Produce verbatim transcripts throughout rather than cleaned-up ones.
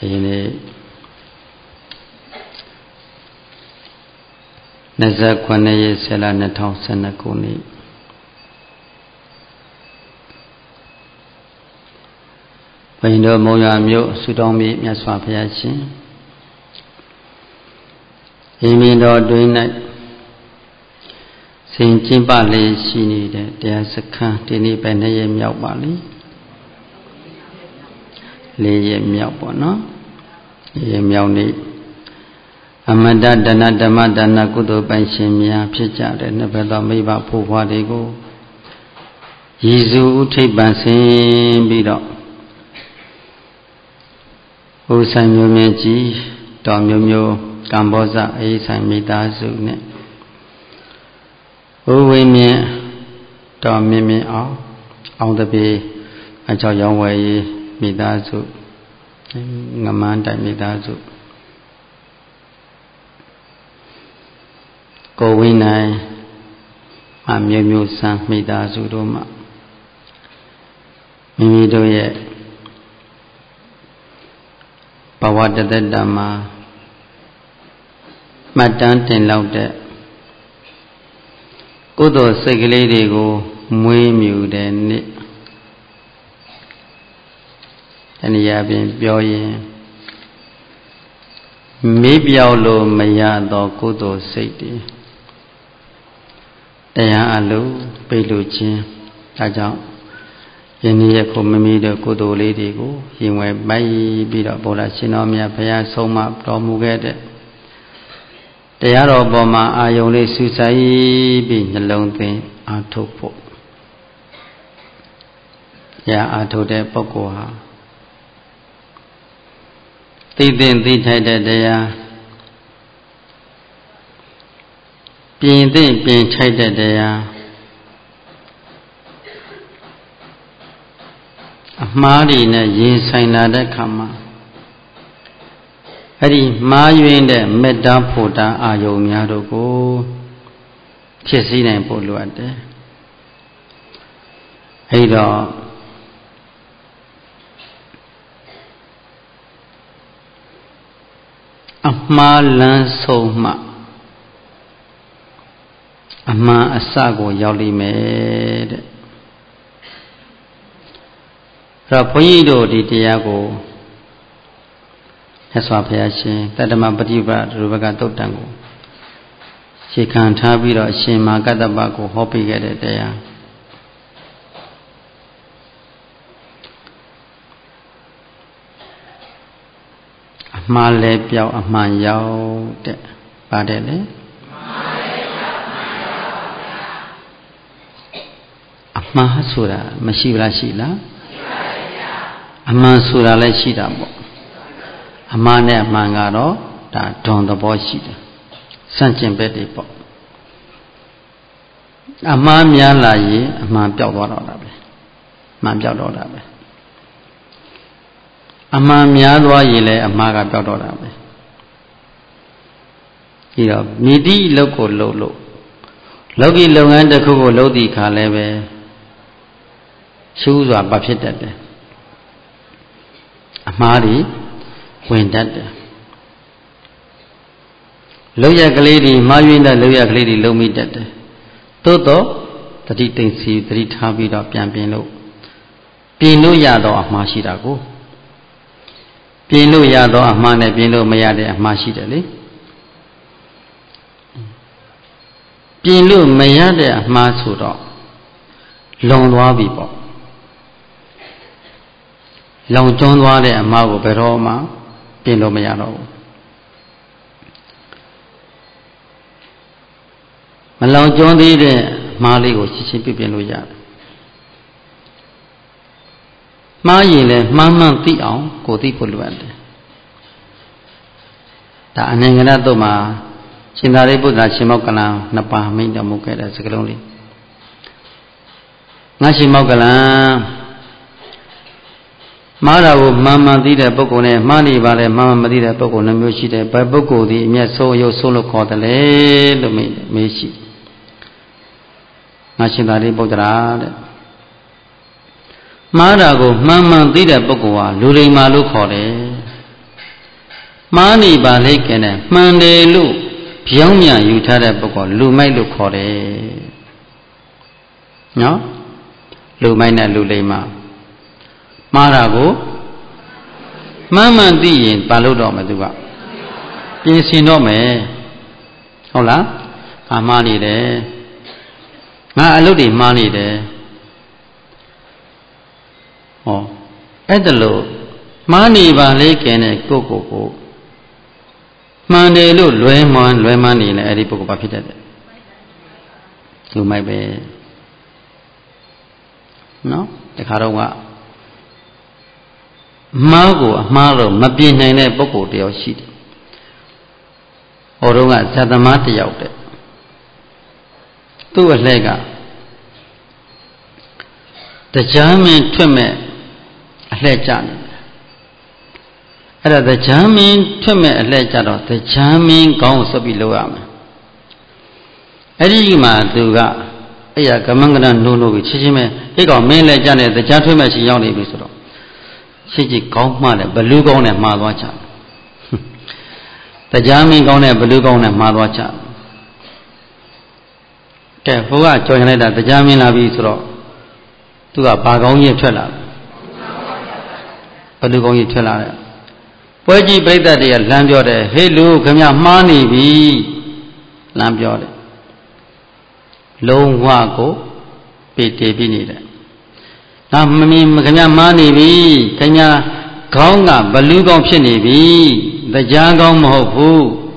ဒီနေ့နှစ်ဆယ်ခုနှစ်ရက်ဆယ်လနှစ်ထောင်ဆယ်နှစ်ခုနှစ်ဘိန္ဒမုံရမြို့ဆုတောင်းမြေမြတ်စွာဘုရားရှင်ဤမင်းတော်တွင်၌စဉ်ကျင်းပလေရှိနေတဲ့တရားစခန်းဒီနေ့ပဲနှစ်ရက်မြောက်ပါလိလေးရက်မြောက်ပေါ့နော်လေးရက်မြောက်နေ့အမတဒနာဓမ္မဒါနကုသိုလ်ပိုင်ရှင်များဖြစ်ကြတဲ့နှစ်ဘက်သောမိဘဖို့ဖွားတွေကိုရည်စူးဥထိပ်ပန်ဆင်ပြီးတော့ဥဆိုင်မျိုးမြင့်ကြီးတော်မျိုးမျိုးကမ္ဘောဇအေးဆိုင်မိသားစုနဲ့ဥဝိမြင့်တော်မြင့်မြင့်အောင်အောင်တပြေအကြောင်းရောင်းဝယ်ရေးမိသားစုငမန်းတိုင်မိသားစုကိုဝိနိုင်အမျိုးမျိုးစံမိသားစုတို့မှမိမိတို့ရဲ့ဘဝတသက်တာမှာမှတ်တမ်းတင်လောက်တဲ့ကုသိုလ်စိတ်ကလေးတွေကိုမွေးမြူတဲ့နေ့တနည်းအားဖြင့်ပြောရင်မေ့ပြောက်လို့မရသောကုသိုလ်စိတ်တွေတရားအလုံးပိတ်လို့ခြင်းဒါကြောင့်ယနေ့ယခုမိမိတို့ကုသိုလ်လေးတွေကိုရင်ဝယ်ပိုက်ပြီးတော့ဗုဒ္ဓရှင်တော်မြတ်ဘုရားဆုံးမတော်မူခဲ့တဲ့တရားတော်ပေါ်မှာအာယုံလေးစူးစိုက်ပြီးနှလုံးသွင်းအားထုတ်ဖို့ရအားထုတ်တဲ့ပုဂ္ဂိုလ်ဟာသိသိသိထိုက်တဲ့တရားပြင်သိပြင်ထိုက်တဲ့တရားအမှားတွေနဲ့ရင်ဆိုင်လာတဲ့ခါမှာအဲ့ဒီမှားယွင်းတဲ့မေတ္တာဖို့တာအာယုံများတို့ကိုဖြစ်စည်းနိုင်ဖို့လိုအပ်တယ်အဲ့တော့အမှားလန်းဆုံးမှအမှန်အစကိုရောက်လိမ့်မယ်တဲ့အဲ့တော့ဘုန်းကြီးတို့ဒီတရားကိုမြတ်စွာဘုရားရှင်တတ္တမပฏิပတ်ရူပကသုတ်တံကိုရှေခံထားပြီးတော့အရှင်မဟာကတ္တပကိုဟောပေးခဲ့တဲ့တရားအမှားလဲပြောင်းအမှန်ရောက်တဲ့ပါတယ်လေအမှားဆိုတာမရှိဘူးလားရှိလားရှိပါဗျာအမှန်ဆိုတာလည်းရှိတာပေါ့အမှားနဲ့အမှန်ကတော့ဒါဒွန်သဘောရှိတယ်စန့်ကျင်ဘက်တွေပေါ့အမှားများလာရင်အမှန်ပြောက်သွားတော့တာပဲအမှန်ပြောက်တော့တာပဲအမှန်များသွားရင်လည်းအမှားကပြောက်တော့တာပဲဒီတော့မိတိလောက်ကိုလှုပ်လို့လောကီလုပ်ငန်းတစ်ခုကိုလုပ်သည့်ခါလည်းပဲရှုစွာပတ်ဖြစ်တတ်တယ်အမှားတွေဝင်တတ်တယ်လောက်ရကလေးတွေမှားယွင်းတဲ့လောက်ရကလေးတွေလုံမိတတ်တယ်သို့တော့တတိတိမ်စီတတိထားပြီးတော့ပြန်ပြင်လို့ပြင်လို့ရတော့အမှားရှိတာကိုပြင်လို့ရတော့အမှားနဲ့ပြင်လို့မရတဲ့အမှားရှိတယ်လေပြင်လို့မရတဲ့အမှားဆိုတော့လုံသွားပြီပေါ့လုံကျွန်းသွားတဲ့အမှားကိုဘယ်တော့မှပြင်လို့မရတော့ဘူးမလုံကျွန်းသေးတဲ့မှားလေးကိုရှင်းရှင်းပြပြင်လို့ရတယ်မှားရင်လည်းမှားမှန်သိအောင်ကိုသိဖို့လိုအပ်တယ်ဒါအနန္တရတုတ်မှာရှင်သာရိပုတ္တရာရှင်မောက္ကလံနှစ်ပါးမိန့်တော်မူခဲ့တဲ့စကားလုံးလေးငါရှင်မောက္ကလံမှားတာကိုမှန်မှန်သိတဲ့ပုဂ္ဂိုလ်နဲ့မှားနေပါလေမှန်မှန်မသိတဲ့ပုဂ္ဂိုလ်နှမျိုးရှိတယ်ဘယ်ပုဂ္ဂိုလ်ဒီအမျက်ဆုံးရုပ်ဆုံးလို့ခေါ်တယ်လေလို့မေးမေးရှိငါရှင်သာရိပုတ္တရာတဲ့မှားတာကိုမှန်မှန်သိတဲ့ပုဂ္ဂိုလ်ဟာလူလိမ္မာလို့ခေါ်တယ် Mani balekene, mandelu, pyongya yutada boko, lumai lukore. No? Lumai na lulema. Marago, Mama di baludo maduga. Pinsino me. Hola? Amani de. Ma aludi mani de. Oh. Edelo. Mani balekene, koko ko. Mandelu, lueman, luemani, le edipo papita. Lumai be. No? The Karawa Mago, Malo, Mabin, and Boko, the Oshid. Orunga, Sadamati out there. Two a lega. The German Twime, a legion. The German Twime, a legion, the German gowns of below arm. Edima, Duga. Aya Kamangana no no which is me, he got mainly Janet, the gentleman she only visitor. She count money, Belugon and Malwacha. The Jami gone and Belugon and Malwacha. Therefore, join that the Jami Navisro to a Bagoni Trella. Belugoni Trella. Poji break that day, Lambiode, hey, look, come here, money be Lambiode. Long wago, pete binida. Now, Mammy, Kanya Mani be, Kanya Konga, Balugong Shini be, the Jangong Mohu.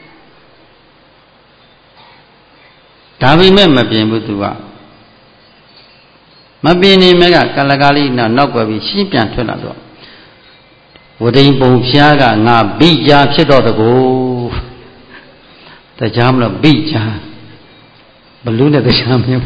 Tavi member being Butua. Mabini Mega Kalagali, no, not where we sheep and Tolado. Would they boom Piaga, now beat ya, shit or the go. The Jamla beat ya. Balloon at the champion.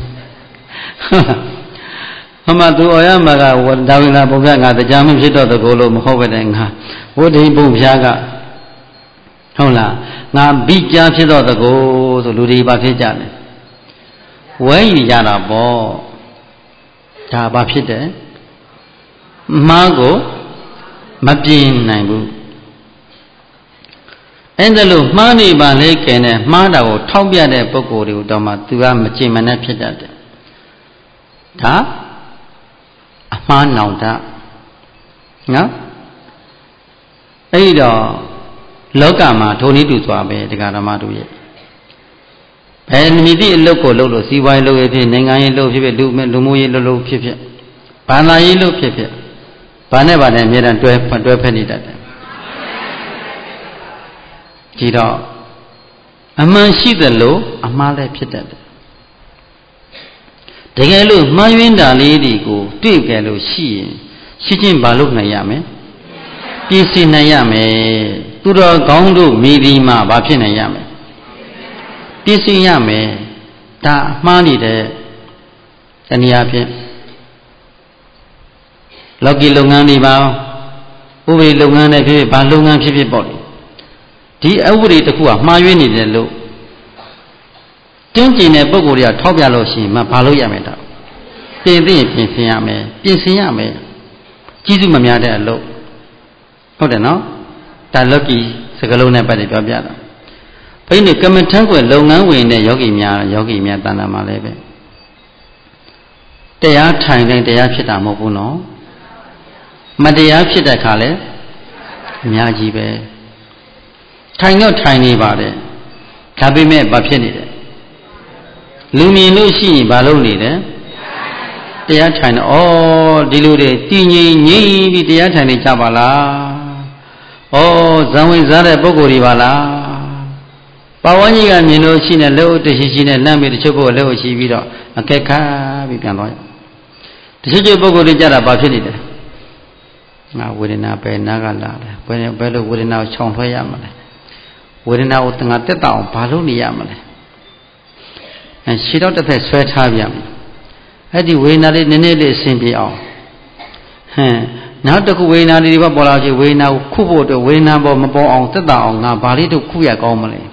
Hamadu Oyamaga, what Davina Boganga, the Jamin Shit of the Golo Mohovenga, what he boom Yaga. Hola, now beat Jam Shit of the Go to Ludi Bakijan. Where you Yana Bo Tabapite Mago Mapin Nangu. And the look, money by lake and a mother or Tobia de Boko, Doma, to a Machimana Pita. Ta? A man now that. No? Ada Lokama, Tony to Swabe, the Garamadu. And Midi loco lolo, see why low again, Nangai low pipit, Lumui low pipit. Panai low pipit. Paneva and made and twelve penny that. Jiro a man see the low, a male pitted. The gallo, my window lady go, two gallo she, sitting balloon Nayame, P C Nayame, Tura Gondo, Midima, Bapin Nayame, P C Yame, Ta Mani de Taniapi Loki Lungani Bao, Uwe Lungana, Balungan Pipi body. The every the poor, my winning the low. Changing a Bogoria, Tobialoshi, Mapaloya meta. Pindi, Pinsiame, Pinsiame, Jizumamia low. Hold on now. That lucky Sagalona by the Babiana. When you come and tangle long way in the Yogi Mia, Yogi Mia Dana Malebe. They are tiny, they are Chita Mobuno. Madia Chita Kale, Miajibe. Tiny, tiny body. Cabime Bapini. Lumi Lucy, Baloni, they are tiny, oh, deluded, teeny, ye, they are tiny Chabala. Oh, Zawi Zara Bogorivala. Pawani and you know, seen a low decision and Nami the Chobo, low she video, a keka, we can know. The Chobo Bogorijara Bapini. Now, within a pay Nagala, when a bellow within our Chontoyamale. Within our Tangateta, Paluni Yamale. And she don't have a sweat Haviam. Had you win a little nearly simply all. Now the Kuwena River Bolaji, we now Kubo, the way number of Mabo on the down, now Bali to Kuya Gomali.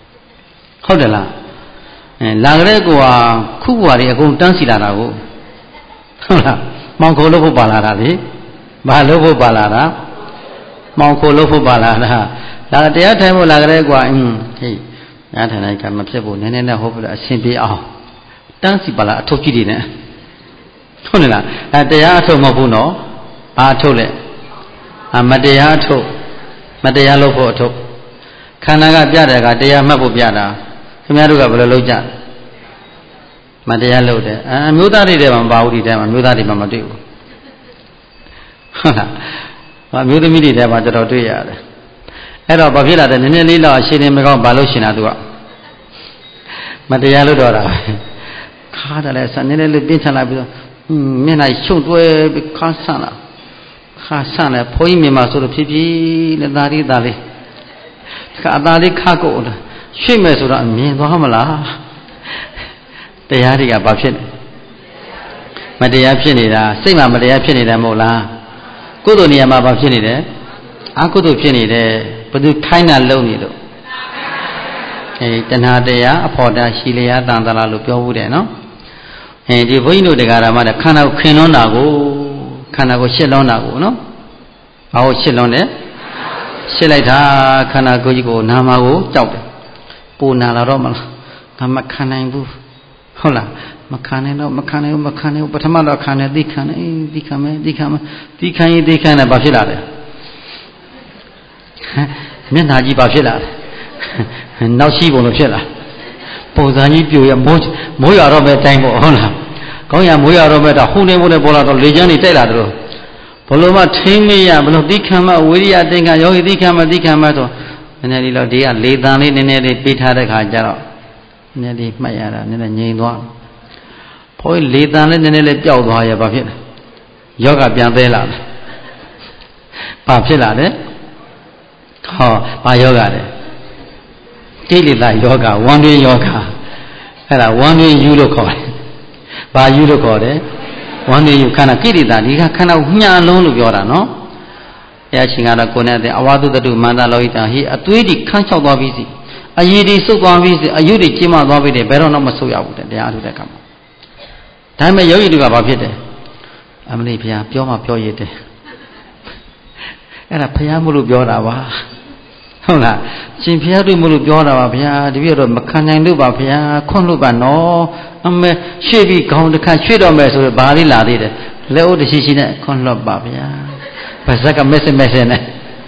Hodela. And Lagregua, Kuwari, a good dancilarago. Moncolopo Balada, Balopo Balada, Moncolopo Balada. လာတရားထိုင်ဖို့လာကြတဲ့ကွာအင်းဟေးညာထိုင်လိုက်ကမဖြစ်ဘူးနည်းနည်းနဲ့ဟုတ်ပြီလားအရှင်ပြေအောင်တန်းစီပါလားအထုပ်ကြီးတွေနဲ့ဟုတ်နေလားအဲတရားအထုပ်မဟုတ်ဘူးနော်ဘာအထုပ်လဲအမတရားအထုပ်မတရားလုပ်ဖို့အထုပ်ခန္ဓာကပြတဲ့ကတရားမှတ်ဖို့ပြတာခင်ဗျားတို့ကဘယ်လိုလုပ်ကြမတရားလုပ်တယ်အမျိုးသားတွေတည်းမှာမပါဘူးဒီတည်းမှာမျိုးသားတွေမှာမတွေ့ဘူးဟုတ်လားအမျိုးသမီးတွေတည်းမှာတော်တော်တွေ့ရတယ်အဲ့တော့ဘာဖြစ်လာတယ်နည်းနည်းလေးတော့အရှင်နေမကောင်းဘာလို့ရှင်တာသူကမတရားလုပ်တော့တာခါတယ်လဲစနည်းနည်းလေးပြင်းထန်လာပြီးတော့မျက်နှာရှုံတွဲပြီးခါဆန့်လာခါဆန့်လဲဘုန်းကြီးမြင်မှာဆိုလို့ဖြည်းဖြည်းနဲ့သာလေးသာလေးခါအသာလေးခါကိုရွှေ့မယ်ဆိုတော့မြင်သွားမလားတရားတွေကဘာဖြစ်လဲမတရားဖြစ်နေတာစိတ်မှာမတရားဖြစ်နေတယ်မဟုတ်လားကုသိုလ်နေရာမှာဘာဖြစ်နေတယ်အကုသိုလ်ဖြစ်နေတယ်ဘယ်သူခိုင်းတာလုံနေလို့အဲတဏှာတရားအဖို့တာရှိလျာတန်တလားလို့ပြောဘူးတယ်နော်အဲဒီဘုန်းကြီးတို့တရားဓမ္မတဲ့ခန္ဓာကိုခင်လွန်းတာကိုခန္ဓာကိုရှစ်လွန်းတာကိုနော်ဘာကိုရှစ်လွန်းတယ်ရှစ်လိုက်တာခန္ဓာကိုယ်ကြီးကိုနာမကိုကြောက်တယ်ပူနာလာတော့မလားငါမခံနိုင်ဘူးဟုတ်လားမခံနိုင်တော့မခံနိုင်ဘူးမခံနိုင်ဘူးပထမတော့ခံတယ်သိခံတယ်အေးသိခံမယ်သိခံမယ်သိခံရင်သိခံတယ်ဘာဖြစ်လာလဲမျက်နှာကြီးဘာဖြစ်လာလဲနောက်ရှိပုံလို့ဖြစ်လာပုံစံကြီးပြိုရမိုးမိုးရတော့မဲ့တိုင်းပေါ့ဟုတ်လားကောင်းရမိုးရတော့မဲ့တော့ဟုန်နေမိုးနေပေါ်လာတော့လေချမ်းတွေတိုက်လာတယ်ဘလို့မှထိမ့်မရဘလို့သိခံမဝိရိယတင်ခံယောဂီသိခံမသိခံမတော့နည်းနည်းလေးတော့ဒီကလေတန်လေးနည်းနည်းလေးပေးထားတဲ့ခါကျတော့နည်းနည်းလေးမှတ်ရတာနည်းနည်းငြိမ်သွားဘုန်းကြီးလေတန်လေးနည်းနည်းလေးပျောက်သွားရဘာဖြစ်လဲယောဂပြန်သေးလာတယ်ဘာဖြစ်လာလဲဟောဘာယောဂလဲကိလေသာယောဂဝမ်းတွင်းယောဂအဲ့ဒါဝမ်းတွင်းယူလို့ခေါ်တယ်ဘာယူလို့ခေါ်တယ်ဝမ်းတွင်းယူခန္ဓာကိလေသာဒီကခန္ဓာကိုညှာလုံးလို့ပြောတာနော်ဘုရားရှင်ကတော့ကိုယ်နဲ့အဝါဒုတ္တုမန္တလောဟိတဟိအသွေးတွေခန်းချောက်သွားပြီးစီအရည်တွေစုပ်သွားပြီးစီအယုတွေကျင်းမသွားပြီးတယ်ဘယ်တော့မှမဆုပ်ရဘူးတဲ့တရားထုတ်တဲ့ကံမှာဒါပေမဲ့ယောဂီတွေကဘာဖြစ်တယ်အမလေးဘုရားပြောမှပြောရတဲ့အဲ့ဒါဘုရားမို့လို့ပြောတာပါဟုတ်လားရှင်ဘုရားတို့မို့လို့ပြောတာပါဘုရားတပည့်တော်မခံနိုင်လို့ပါဘုရားခွန့်လို့ပါနော်အမေရွှေ့ပြီးခေါင်းတစ်ခါရွှေ့တော့မယ်ဆိုတော့ဘာလေးလာသေးတယ်လက်ဥတရှိရှိနဲ့ခွန့်လို့ပါဗျာပါဇက်ကမက်ဆမက်ဆနဲ့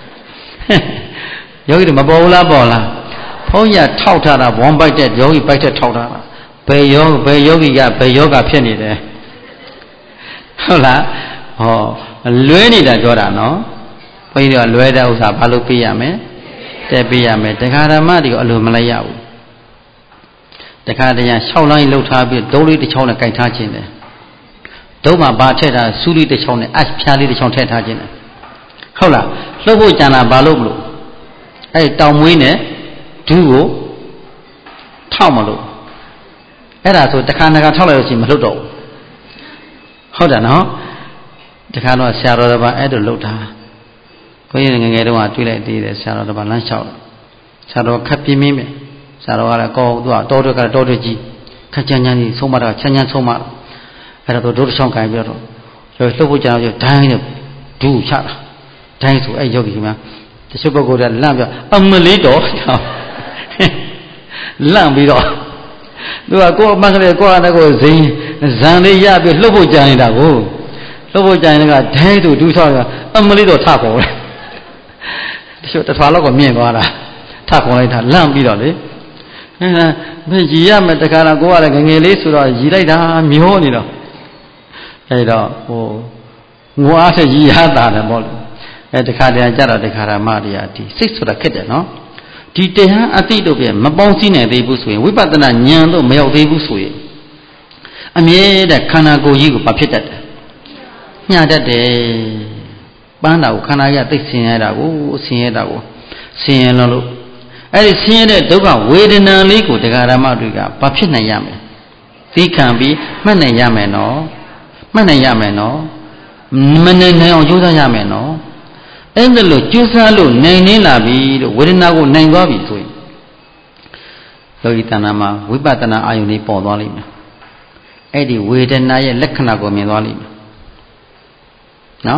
ယောဂီတွေမပေါ်ဘူးလားပေါ်လားဘုန်းကြီးထောက်ထားတာဝမ်ပိုက်တဲ့ယောဂီပိုက်တဲ့ထောက်ထားတာဘယ်ယောဘယ်ယောဂီကဘယ်ယောဂဖြစ်နေတယ်ဟုတ်လားဟောလွဲနေတာပြောတာနော်ဘုန်းကြီးကလွဲတဲ့ဥစ္စာဘာလို့ပြရမလဲတက်ပြရမယ်တရားဓမ္မတွေကိုအလိုမလိုက်ရဘူးတရားတရား၆လိုင်းလှုပ်ထားပြီးဒုံးလေးတစ်ချောင်းနဲ့ကြိုက်ထားခြင်းတယ်ဒုံးမှာဘာထည့်ထားစူးလေးတစ်ချောင်းနဲ့အဖျားလေးတစ်ချောင်းထည့်ထားခြင်းတယ်ဟုတ်လားလှုပ်ဖို့ကြံတာဘာလို့မလို့အဲ့တောင်မွေးနဲ့ဒူးကိုထောက်မလို့အဲ့ဒါဆိုတခါတခါထောက်လိုက်လို့ရှိရင်မလှုပ်တော့ဘူးဟုတ်တယ်နော်တခါတော့ဆရာတော်တစ်ပါးအဲ့လိုလှုပ်ထားဘုန်းကြီးငယ်ငယ်တုန်းကတွေ့လိုက်သေးတယ်ဆရာတော်တစ်ပါးလမ်းလျှောက်ဆရာတော်ခက်ပြင်းပြင်းပဲဆရာတော်ကလည်းကောသူကတောတွေကလည်းတောတွေကြီးခက်ချမ်းချမ်းကြီးဆုံးမတာချမ်းချမ်းဆုံးမအဲ့ဒါတော့ဒုတစ်ချောင်းကိုင်ပြီးတော့လှုပ်ဖို့ကြံတော့ဒိုင်းနဲ့ဒူးချတာဒိုင်းဆိုအဲ့ယောဂီကများတချို့ပုဂ္ဂိုလ်တွေလန့်ပြအမလေးတော့လန့်ပြီးတော့သူကကိုယ်အမှန်ကလေးကိုယ်အတကိုဇင်းဇန်လေးရပြီးလှုပ်ဖို့ကြံနေတာကိုလှုပ်ဖို့ကြံနေတာကဒိုင်းဆိုဒူးချတာအမလေးတော့ထခေါ်တယ်တချို့တစ်ထွာလောက်ကမြင်သွားတာထခေါ်လိုက်တာလန့်ပြီးတော့လေအဲမရည်ရမယ်တခါတော့ကိုယ်ကလည်းငငယ်လေးဆိုတော့ရည်လိုက်တာမျောနေတော့အဲတော့ဟိုငွားထရည်ရတာတယ်ပေါ့လေအဲတခါတည်းကြတော့တခါရမတရားဒီစိတ်ဆိုတာခက်တယ်နော်ဒီတရားအတိတို့ပြန်မပေါင်းစည်းနိုင်သေးဘူးဆိုရင်ဝိပဿနာဉာဏ်တို့မရောက်သေးဘူးဆိုရင်အမြဲတမ်းခန္ဓာကိုယ်ကြီးကိုဘာဖြစ်တတ်တယ်ညှာတတ်တယ်ပန်းတာကိုခန္ဓာကြီးသိဆင်းရတာကိုဆင်းရတာကိုဆင်းရလို့အဲ့ဒီဆင်းရဲတဲ့ဒုက္ခဝေဒနာလေးကိုတရားဓမ္မတွေကဘာဖြစ်နိုင်ရမလဲသိခံပြီးမှတ်နိုင်ရမယ်နော်မှတ်နိုင်ရမယ်နော်မနိုင်နိုင်အောင်ကြိုးစားရမယ်နော်အဲ့ဒါလို့ကြိုးစားလို့နိုင်နေလာပြီလို့ဝေဒနာကိုနိုင်သွားပြီဆိုရင်လောကီတဏ္ဍာမှာဝိပဿနာအာယုန်လေးပေါ်သွားလိမ့်မယ်အဲ့ဒီဝေဒနာရဲ့လက္ခဏာကိုမြင်သွားလိမ့်မယ်နော်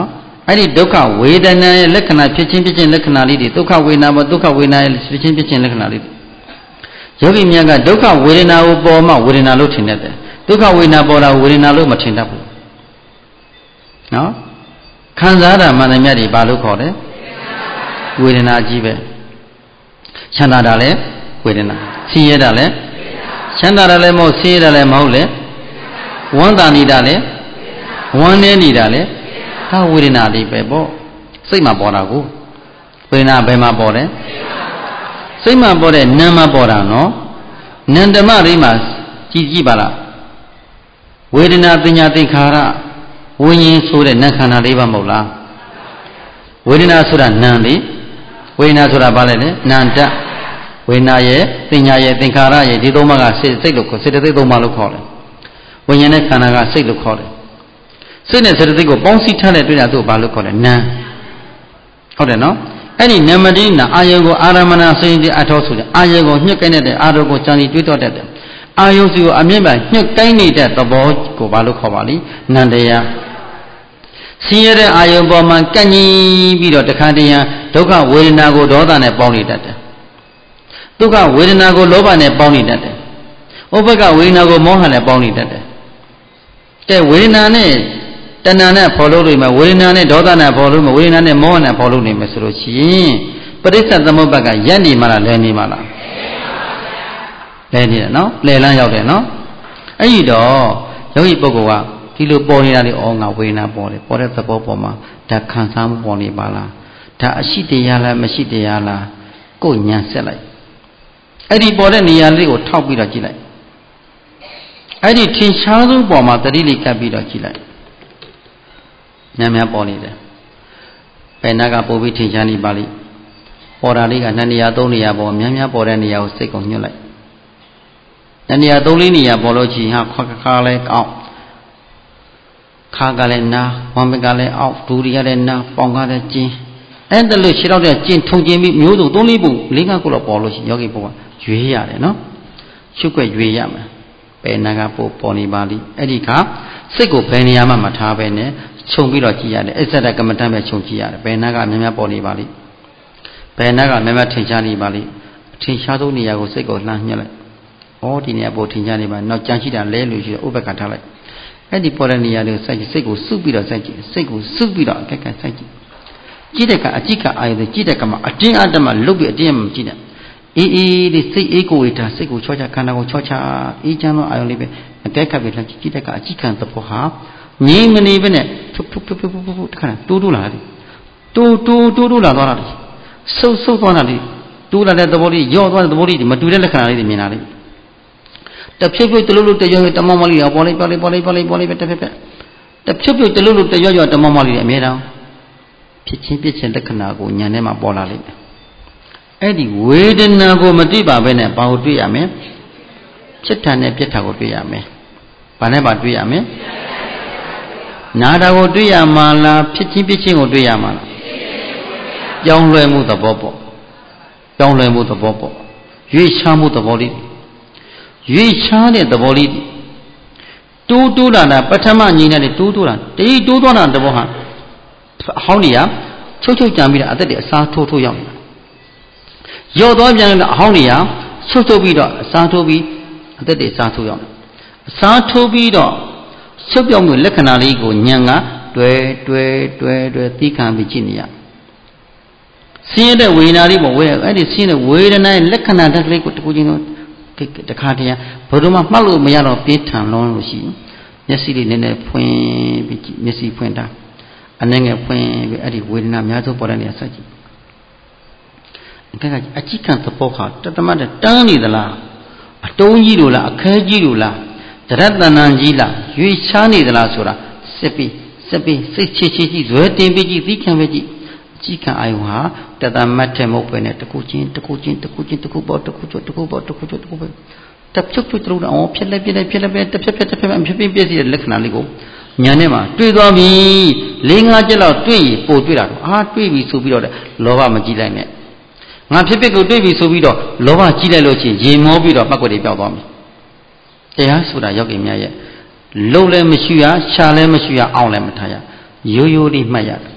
အဲ့ဒီဒုက္ခဝေဒနာရဲ့လက္ခဏာဖြစ်ချင်းဖြစ်ချင်းလက္ခဏာလေးတွေဒုက္ခဝေဒနာပေါ်ဒုက္ခဝေဒနာရဲ့ဖြစ်ချင်းဖြစ်ချင်းလက္ခဏာလေးယောဂီများကဒုက္ခဝေဒနာကိုပေါ်မှဝေဒနာလို့ထင်တတ်တယ်ဒုက္ခဝေဒနာပေါ်တာဝေဒနာလို့မထင်တတ်ဘူးနော်ခံစားတာမှန်တယ်မြတ်တွေဘာလို့ခေါ်တယ်ဝေဒနာကြီးပဲချမ်းသာတာလည်းဝေဒနာဆင်းရဲတာလည်းချမ်းသာတာလည်းမဟုတ်ဆင်းရဲတာလည်းမဟုတ်လေဝမ်းသာနေတာလည်းဝမ်းနည်းနေတာလည်းဒါဝေဒနာလေးပဲပေါ့စိတ်မှာပေါ်တာကိုဝေဒနာဘယ်မှာပေါ်တယ်စိတ်မှာပေါ်တဲ့နာမ်မှာပေါ်တာနော်နန္တမရိမှာကြည်ကြည့်ပါလားဝေဒနာပညာသင်္ခါရဝိညာဉ်ဆိုတဲ့နာမ်ခန္ဓာလေးပါမဟုတ်လားဝေဒနာဆိုတာနာမ်လေဝေဒနာဆိုတာဘာလဲလဲနာမ်တဝေဒနာရဲ့ပညာရဲ့သင်္ခါရရဲ့ဒီသုံးပါးကစိတ်စိတ်လို့ခေါ်စေတသိက်သုံးပါးလို့ခေါ်တယ်ဝိညာဉ်နဲ့ခန္ဓာကစိတ်လို့ခေါ်တယ်စိတ်နဲ့စေတသိက်ကိုပေါင်းစည်းထားတဲ့တွေ့တာသူ့ဘာလို့ခေါ်လဲနာမ်ဟုတ်တယ်နော်အဲ့ဒီနမတိနာအာယုကိုအာရမဏစိတ်တိအထောဆိုတဲ့အာယုကိုညှက်ကိုင်းတဲ့အာရုံကိုကြံစီတွေးတောတတ်တယ်အာယုစီကိုအမြင့်မှညှက်ကိုင်းနေတဲ့သဘောကိုဘာလို့ခေါ်ပါလိနန္တရားဆင်းရဲတဲ့အာယုပေါ်မှာကန့်ကြီးပြီးတော့တခါတည်းရန်ဒုက္ခဝေဒနာကိုဒေါသနဲ့ပေါင်းနေတတ်တယ်ဒုက္ခဝေဒနာကိုလောဘနဲ့ပေါင်းနေတတ်တယ်ဥပ္ပကဝေဒနာကိုမောဟနဲ့ပေါင်းနေတတ်တယ်တဲ့ဝေဒနာနဲ့တဏှာနဲ့ဖော်လို့နေမှာဝေဒနာနဲ့ဒေါသနဲ့ဖော်လို့မဝေဒနာနဲ့မောဟနဲ့ဖော်လို့နေမယ်ဆိုလို့ရှိရင်ပရိစ္ဆေသမုပ္ပါဒ်ကရက်နေမှာလားလဲနေမှာလားလဲနေတယ်နော်လဲလန်းရောက်တယ်နော်အဲ့ဒီတော့ယောဂီပုဂ္ဂိုလ်ကဒီလိုပေါ်နေတာလေဩငါဝေဒနာပေါ်တယ်ပေါ်တဲ့သဘောပေါ်မှာဒါခံစားမှုပေါ်နေပါလားဒါအရှိတရားလားမရှိတရားလားကိုယ်ညာဆက်လိုက်အဲ့ဒီပေါ်တဲ့နေရာလေးကိုထောက်ပြီးတော့ကြည့်လိုက်အဲ့ဒီထင်ရှားဆုံးပေါ်မှာတတိလေးကပ်ပြီးတော့ကြည့်လိုက်များများပေါ်နေတယ်ဘယ်နာကပို့ပြီးထင်ရှားနေပါလိပေါ်တာလေးကနှစ်နေရာသုံးနေရာပေါ်များများပေါ်တဲ့နေရာကိုစိတ်ကိုညှို့လိုက်နှစ်နေရာသုံးလေးနေရာပေါ်လို့ရှိရင်ဟာခွက်ခါလဲကောက်ခါကလည်းနာဝမ်းပကလည်းအောက်ဒူရီကလည်းနာပေါင်ကလည်းကျင်းအဲ့ဒါလို့ခြေတော့တဲ့ကျင်းထုံကျင်းပြီးမျိုးစုံသုံးလေးပုံလေးငါးခုလောက်ပေါ်လို့ရှိရင်ယောဂီဘုရားရွေးရတယ်နော်ရှုပ်ွက်ရွေးရမယ်ဘယ်နာကပို့ပေါ်နေပါလိအဲ့ဒီခါစိတ်ကိုဘယ်နေရာမှမထားပဲနဲ့ခြုံပြီးတော့ကြည့်ရတယ်အစ္ဆဒကမ္မဋ္ဌာန်းပဲခြုံကြည့်ရတယ်ဘယ်နာကများများပေါ်နေပါလိဘယ်နာကများများထင်ရှားနေပါလိအထင်ရှားဆုံးနေရာကိုစိတ်ကိုလှမ်းညှက်လိုက်ဩဒီနေရာပို့ထင်ရှားနေပါနောက်ကြံရှိတာလဲလို့ရှိရင်ဥပ္ပကထားလိုက်အဲ့ဒီပေါ်တဲ့နေရာတွေကိုစိုက်ကြည့်စိတ်ကိုစုပြီးတော့စိုက်ကြည့်စိတ်ကိုစုပြီးတော့အကက်ကစိုက်ကြည့်ကြည့်တဲ့ကအကြည့်ကအာရုံကြည့်တဲ့ကမှာအတင်းအဓမ္မလုတ်ပြီးအတင်းမကြည့်နဲ့အေးအေးဒီစိတ်အေးကိုဝေတာစိတ်ကိုချောချခန္ဓာကိုချောချအေးချမ်းသောအာရုံလေးပဲအကက်ကပ်ပြီးလှမ်းကြည့်ကြည့်တဲ့ကအကြည့်ခံသဘောဟာငြိမ်မနေပဲနဲ့ဖြုတ်ဖြုတ်ဖြုတ်ဖြုတ်ဖြုတ်တခါတိုးတိုးလာတယ်တိုးတိုးတိုးတိုးလာသွားတာလေဆုပ်ဆုပ်သွားတာလေတိုးလာတဲ့သဘောလေးရော့သွားတဲ့သဘောလေးမတူတဲ့လက္ခဏာလေးတွေမြင်လာတယ်တဖြည်းဖြည်းတလူလူတရွရွတမောမောလေးပေါ်လိုက်ပေါ်လိုက်ပေါ်လိုက်ပေါ်လိုက်ပေါ်လိုက်ပဲတဖြည်းဖြည်းတဖြည်းဖြည်းတလူလူတရွရွတမောမောလေးအမြဲတမ်းဖြစ်ချင်းပြည့်ချင်းလက္ခဏာကိုညာထဲမှာပေါ်လာလိမ့်မယ်အဲ့ဒီဝေဒနာကိုမသိပါဘဲနဲ့ဘာကိုတွေ့ရမလဲဖြစ်တာနဲ့ပြစ်တာကိုတွေ့ရမယ်ဘာနဲ့ပါတွေ့ရမလဲနာတာကိုတွေ့ရမှာလားဖြစ်ချင်းပြည့်ချင်းကိုတွေ့ရမှာလားကြောင်းလွယ်မှုသဘောပေါ့ကြောင်းလွယ်မှုသဘောပေါ့ရွေးချမှုသဘောလေးရွေးချတဲ့သဘောလေးတိုးတိုးလာတာပထမညီနေတဲ့တိုးတိုးလာတေးတိုးသွားတာသဘောဟာအဟောင်းကြီးကချုပ်ချုပ်ကြံပြီးတော့အသက်တွေအစားထိုးထိုးရောက်နေတာရော့သွားပြန်တော့အဟောင်းကြီးကချုပ်ချုပ်ပြီးတော့အစားထိုးပြီးအသက်တွေအစားထိုးရောက်တယ်အစားထိုးပြီးတော့ဆုပ်ပြောင်းမှုလက္ခဏာလေးကိုညံကတွဲတွဲတွဲတွဲသိခံပြီးကြည့်နေရဆင်းရဲတဲ့ဝေဒနာလေးပေါ့ဝေအဲ့ဒီဆင်းရဲတဲ့ဝေဒနာရဲ့လက္ခဏာဓာတ်ကလေးကိုတကူချင်းတော့တခါတည်းဘယ်တော့မှမှတ်လို့မရတော့ပြင်းထန်လုံးလို့ရှိရင်မျက်စိလေးနည်းနည်းဖွင့်ပြီးမျက်စိဖွင့်တာအနှဲငယ်ဖွင့်ပြီးအဲ့ဒီဝေဒနာများဆုံးပေါ်တဲ့နေရာဆက်ကြည့်အခက်ကအကြည့်ခံသဘောခါတတမတ်တန်းနေသလားအတုံးကြီးလို့လားအခဲကြီးလို့လားတရတ္တနံကြီးလားရွေးချားနေသလားဆိုတာစစ်ပြီးစစ်ပြီးစိတ်ချစ်ချစ်ကြီးဇွဲတင်ပြီးကြည့်သိခံပဲကြည့်ကြည့်ခံအာယုဟာတတမတ်ထဲမဟုတ်ပဲနဲ့တကူချင်းတကူချင်းတကူချင်းတကူပေါ်တကူချွတ်တကူပေါ်တကူချွတ်တကူပေါ်တဖြုတ်ဖြုတ်တူအောင်ဖြစ်လိုက်ပြလိုက်ဖြစ်လိုက်ပြတစ်ဖြက်ဖြက်တစ်ဖြက်ဖြက်ဖြစ်ပြည့်စည်တဲ့လက္ခဏာလေးကိုညာနဲ့မှာတွေ့သွားပြီလေးငါးချက်လောက်တွေ့ရင်ပို့တွေ့တာတော့အာတွေ့ပြီဆိုပြီးတော့လောဘမကြည့်လိုက်နဲ့ငါဖြစ်ဖြစ်ကိုတွေ့ပြီဆိုပြီးတော့လောဘကြည့်လိုက်လို့ချင်းရေမောပြီးတော့ပတ်ကွက်တွေပျောက်သွားပြီတရားဆိုတာယောဂီများရဲ့လုံလည်းမရှိရရှာလည်းမရှိရအောင်လည်းမထားရရိုးရိုးလေးမှတ်ရတယ်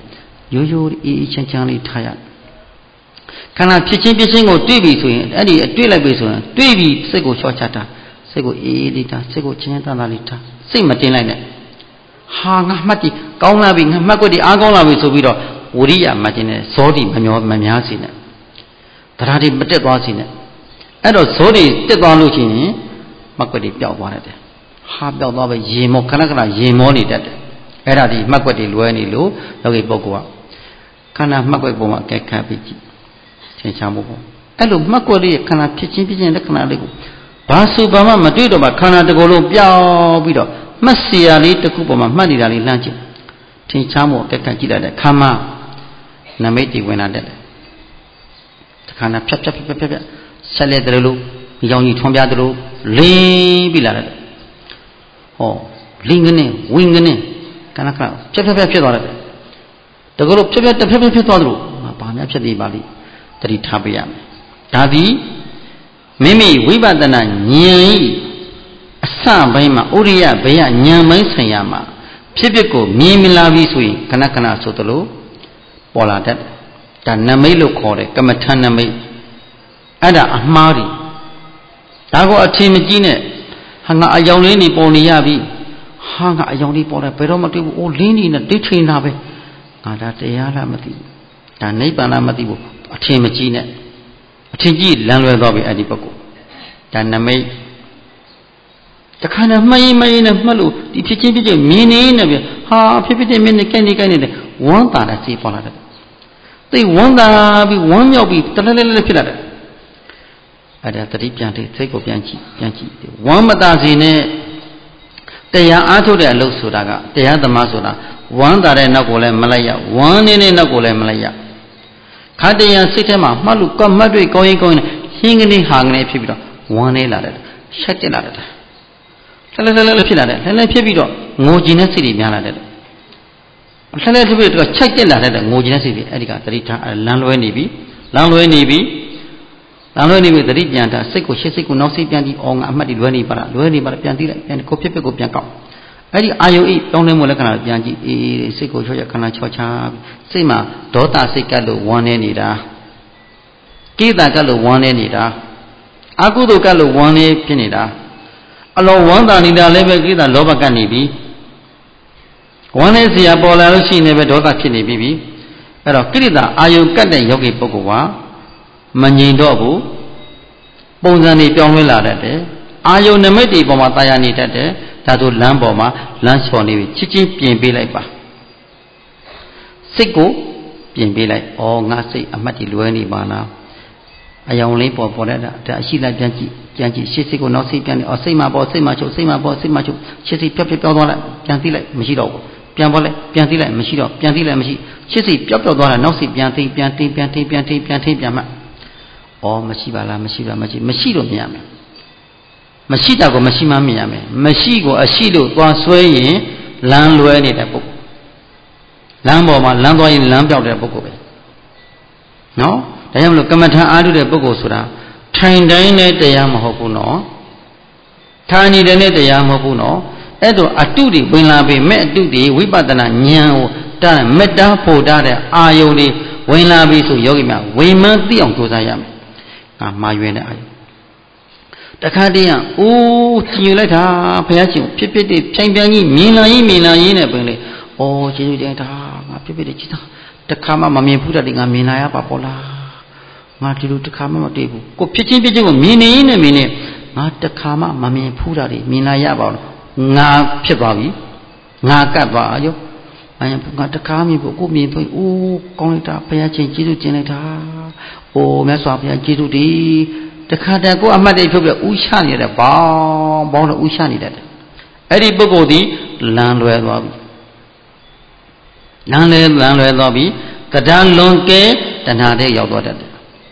ရိုးရိုးအေးအေးချမ်းချမ်းလေးထားရခန္ဓာဖြစ်ချင်းဖြစ်ချင်းကိုတွေးပြီဆိုရင်အဲ့ဒီအတွေ့လိုက်ပြီဆိုရင်တွေးပြီးစိတ်ကိုချောချတာစိတ်ကိုအေးအေးလေးထားစိတ်ကိုချမ်းချမ်းသာသာလေးထားစိတ်မတင်လိုက်နဲ့ဟာငါမှတ်ဒီကောင်းလာပြီငါမှတ်ကွက်ဒီအားကောင်းလာပြီဆိုပြီးတော့ဝိရိယမှတ်ခြင်းနဲ့ဇောတိမမျောမများစီနဲ့တရားတွေမတက်သွားစီနဲ့အဲ့တော့ဇောတိတက်သွားလို့ရှိရင်မှတ်ကွက်တွေပျောက်သွားတတ်တယ်ဟာပျောက်သွားပဲရေမောခဏခဏရေမောနေတတ်တယ်အဲ့ဒါဒီမှတ်ကွက်တွေလွဲနေလို့ယောဂီပုဂ္ဂိုလ်ကခန္ဓာမှတ်ကွက်ပုံမှာကဲခတ်ပြီးကြည့်သင်္ချာမှုပေါ့အဲ့လိုမှတ်ကွက်လေးခန္ဓာဖြစ်ချင်းဖြစ်ချင်းလက္ခဏာလေးကိုဘာဆိုဘာမှမတွေ့တော့မှခန္ဓာတစ်ခုလုံးပျောက်ပြီးတော့မှတ်စီရလေးတစ်ခုပေါ်မှာမှတ်နေတာလေးလှမ်းကြည့်သင်္ချာမှုကဲခတ်ကြည့်လိုက်တဲ့ခမ်းမနမိတ်တွေဝင်လာတဲ့ခန္ဓာဖြတ်ဖြတ်ဖြတ်ဖြတ်ဖြတ်ဆက်လက်တယ်လို့ရောင်ကြီးထွန်ပြတယ်လို့လင်းပြီးလာတယ်ဟောလင်းကနေဝင်းကနေခဏခဏဖြတ်ဖြတ်ဖြတ်ဖြစ်သွားတယ်တကယ်လို့ဖြတ်ဖြတ်တစ်ဖြတ်ဖြတ်ဖြစ်သွားတယ်လို့ဘာများဖြစ်သေးပါလိတတိထားပေးရမယ်ဒါသည်မိမိဝိပဿနာဉာဏ်ဤအစပိုင်းမှာဥရိယဘေယဉာဏ်ပိုင်းဆိုင်ရာမှာဖြစ်ဖြစ်ကိုမြင်မလာပြီဆိုရင်ခဏခဏဆိုသလိုပေါ်လာတတ်ဒါနမိတ်လို့ခေါ်တယ်ကမ္မထနမိတ်အဲ့ဒါအမှားတွေဒါကိုအထင်မကြီးနဲ့ဟာငါအယောင်လေးနေပေါ်နေရပြီဟာငါအယောင်လေးပေါ်တယ်ဘယ်တော့မတွေ့ဘူးအိုးလင်းနေနဲ့ဒိဋ္ဌိနာပဲငါဒါတရားလားမသိဘူးဒါနိဗ္ဗာန်လားမသိဘူးအထင်မကြီးနဲ့အထင်ကြီးလမ်းလွဲသွားပြီအဲ့ဒီပုဂ္ဂိုလ်ဒါနမိတ်တခါနဲ့မှိမ့်မှိမ့်နဲ့မှတ်လို့ဒီဖြစ်ချင်းဖြစ်ချင်းမြင်နေနေပြီဟာဖြစ်ဖြစ်ချင်းမြင်နေကြိုက်နေကြိုက်နေတယ်ဝမ်းသာတဲ့စိတ်ပေါ်လာတယ်သိဝမ်းသာပြီးဝမ်းမြောက်ပြီးတလဲလဲလဲဖြစ်လာတယ်အဲ့ဒါတတိပြန်တဲ့စိတ်ကိုပြန်ကြည့်ပြန်ကြည့်ဝမ်းမသာစေနဲ့တရားအားထုတ်တဲ့အလုပ်ဆိုတာကတရားသမားဆိုတာဝမ်းသာတဲ့နောက်ကိုလည်းမလိုက်ရဝမ်းနေတဲ့နောက်ကိုလည်းမလိုက်ရခါတရားစိတ်ထဲမှာမှတ်လို့ကမှတ်တွေကောင်းရင်ကောင်းရင်ဟင်းကနေဟာကနေဖြစ်ပြီးတော့ဝမ်းနေလာတယ်ရှက်တက်လာတယ်လဲလဲလဲလဲဖြစ်လာတယ်လဲလဲဖြစ်ပြီးတော့ငိုကြည့်တဲ့စိတ်တွေများလာတယ်လဲလဲဖြစ်ပြီးတော့ချိုက်တက်လာတဲ့ငိုကြည့်တဲ့စိတ်တွေအဲ့ဒီကတတိထားလမ်းလွဲနေပြီလမ်းလွဲနေပြီလမ်းလွဲနေပြီတတိပြန်ထားစိတ်ကိုရှေ့စိတ်ကိုနောက်စိတ်ပြန်ပြီးအော်ငါအမှတ်တွေလွဲနေပါလားလွဲနေပါလားပြန်သိလိုက်ပြန်ကိုဖြစ်ဖြစ်ကိုပြန်ကောက်အဲ့ဒီအာယုအိတောင်းလဲမှုလက္ခဏာပြန်ကြည့်အေးစိတ်ကိုချောချခဏချောချစိတ်မှာဒေါသစိတ်ကပ်လို့ဝမ်းနေနေတာကိတာကပ်လို့ဝမ်းနေနေတာအကုသိုလ်ကပ်လို့ဝမ်းနေဖြစ်နေတာအလောဝမ်းသာနေတာလည်းပဲကိတာလောဘကပ်နေပြီဝမ်းနေစရာပေါ်လာလို့ရှိနေပဲဒေါသဖြစ်နေပြီအဲ့တော့ကိရိတာအာယုကပ်တဲ့ယောဂီပုဂ္ဂိုလ်ကမငြိမ်တော့ဘူးပုံစံတွေပြောင်းလဲလာတတ်တယ်အာယုနမိတ်တွေပေါ်မှာတာယာနေတတ်တယ်ဒါဆိုလမ်းပေါ်မှာလမ်းလျှော်နေပြီချစ်ချင်းပြင်ပေးလိုက်ပါစိတ်ကိုပြင်ပေးလိုက်ဩငါစိတ်အမှတ်ကြီးလွဲနေပါလားအယောင်လေးပေါ်ပေါ်တဲ့ဒါအရှိလိုက်ပြန်ကြည့်ပြန်ကြည့်ရှေ့စိတ်ကိုနောက်စိတ်ပြန်နေဩစိတ်မှာပေါ်စိတ်မှာချုပ်စိတ်မှာပေါ်စိတ်မှာချုပ်ရှေ့စိတ်ဖြတ်ဖြတ်ပြောင်းသွားလိုက်ပြန်သိလိုက်မရှိတော့ဘူးပြန်ပေါ်လိုက်ပြန်သိလိုက်မရှိတော့ပြန်သိလိုက်မရှိရှေ့စိတ်ပျောက်ပျောက်သွားတာနောက်စိတ်ပြန်သိပြန်သိပြန်သိပြန်သိပြန်သိပြန်မှဩမရှိပါလားမရှိပါမရှိမရှိတော့မြင်ရမယ်မရှိတာကိုမရှိမှမြင်ရမယ်မရှိကိုအရှိလို့သွားဆွဲရင်လမ်းလွဲနေတဲ့ပုဂ္ဂိုလ်လမ်းပေါ်မှာလမ်းသွားရင်လမ်းပြောက်တဲ့ပုဂ္ဂိုလ်ပဲနော်ဒါကြောင့်မလို့ကမ္မထံအားထုတ်တဲ့ပုဂ္ဂိုလ်ဆိုတာထိုင်တိုင်းနဲ့တရားမဟုတ်ဘူးနော်ထိုင်နေတဲ့နဲ့တရားမဟုတ်ဘူးနော်အဲ့တော့အတုတွေဝင်လာပြီမဲ့အတုတွေဝိပဿနာဉာဏ်ကိုတာမေတ္တာဖို့တာတဲ့အာယုန်တွေဝင်လာပြီဆိုယောဂီများဝိမန်းသိအောင်ကြိုးစားရမယ်ငါမှားရွယ်တဲ့အာယုန်တခါတည်းကအိုးကြည်ညိုလိုက်တာဘုရားရှင်ဖြစ်ဖြစ်တွေဖြိုင်ပြန်ကြီးမြင်လာရင်မြင်လာရင်နဲ့ပင်လေဩကျေးဇူးတင်တာငါဖြစ်ဖြစ်တွေကြည်တာတခါမှမမြင်ဘူးတဲ့ငါမြင်လာရပါပေါ့လားငါဒီလိုတခါမှမတွေ့ဘူးကိုဖြစ်ချင်းဖြစ်ချင်းကိုမြင်နေရင်နဲ့မြင်နေငါတခါမှမမြင်ဘူးတာတွေမြင်လာရပါလို့ငါဖြစ်သွားပြီငါကပ်သွားရောအဲငါတခါမြင်ဖို့ကိုမြင်ဖို့အိုးကောင်းလိုက်တာဘုရားရှင်ကျေးဇူးတင်လိုက်တာအိုးမြတ်စွာဘုရားကျေးဇူးတင်တခါတည်းကိုအမှတ်တွေဖြုတ်ပြဥရှာနေတယ်ဘောင်းဘောင်းတော့ဥရှာနေတယ်အဲ့ဒီပုဂ္ဂိုလ်ဒီလမ်းလွဲသွားပြီလမ်းလဲလမ်းလွဲသွားပြီတရားလွန်ကဲတဏှာတဲ့ရောက်သွားတတ်တယ်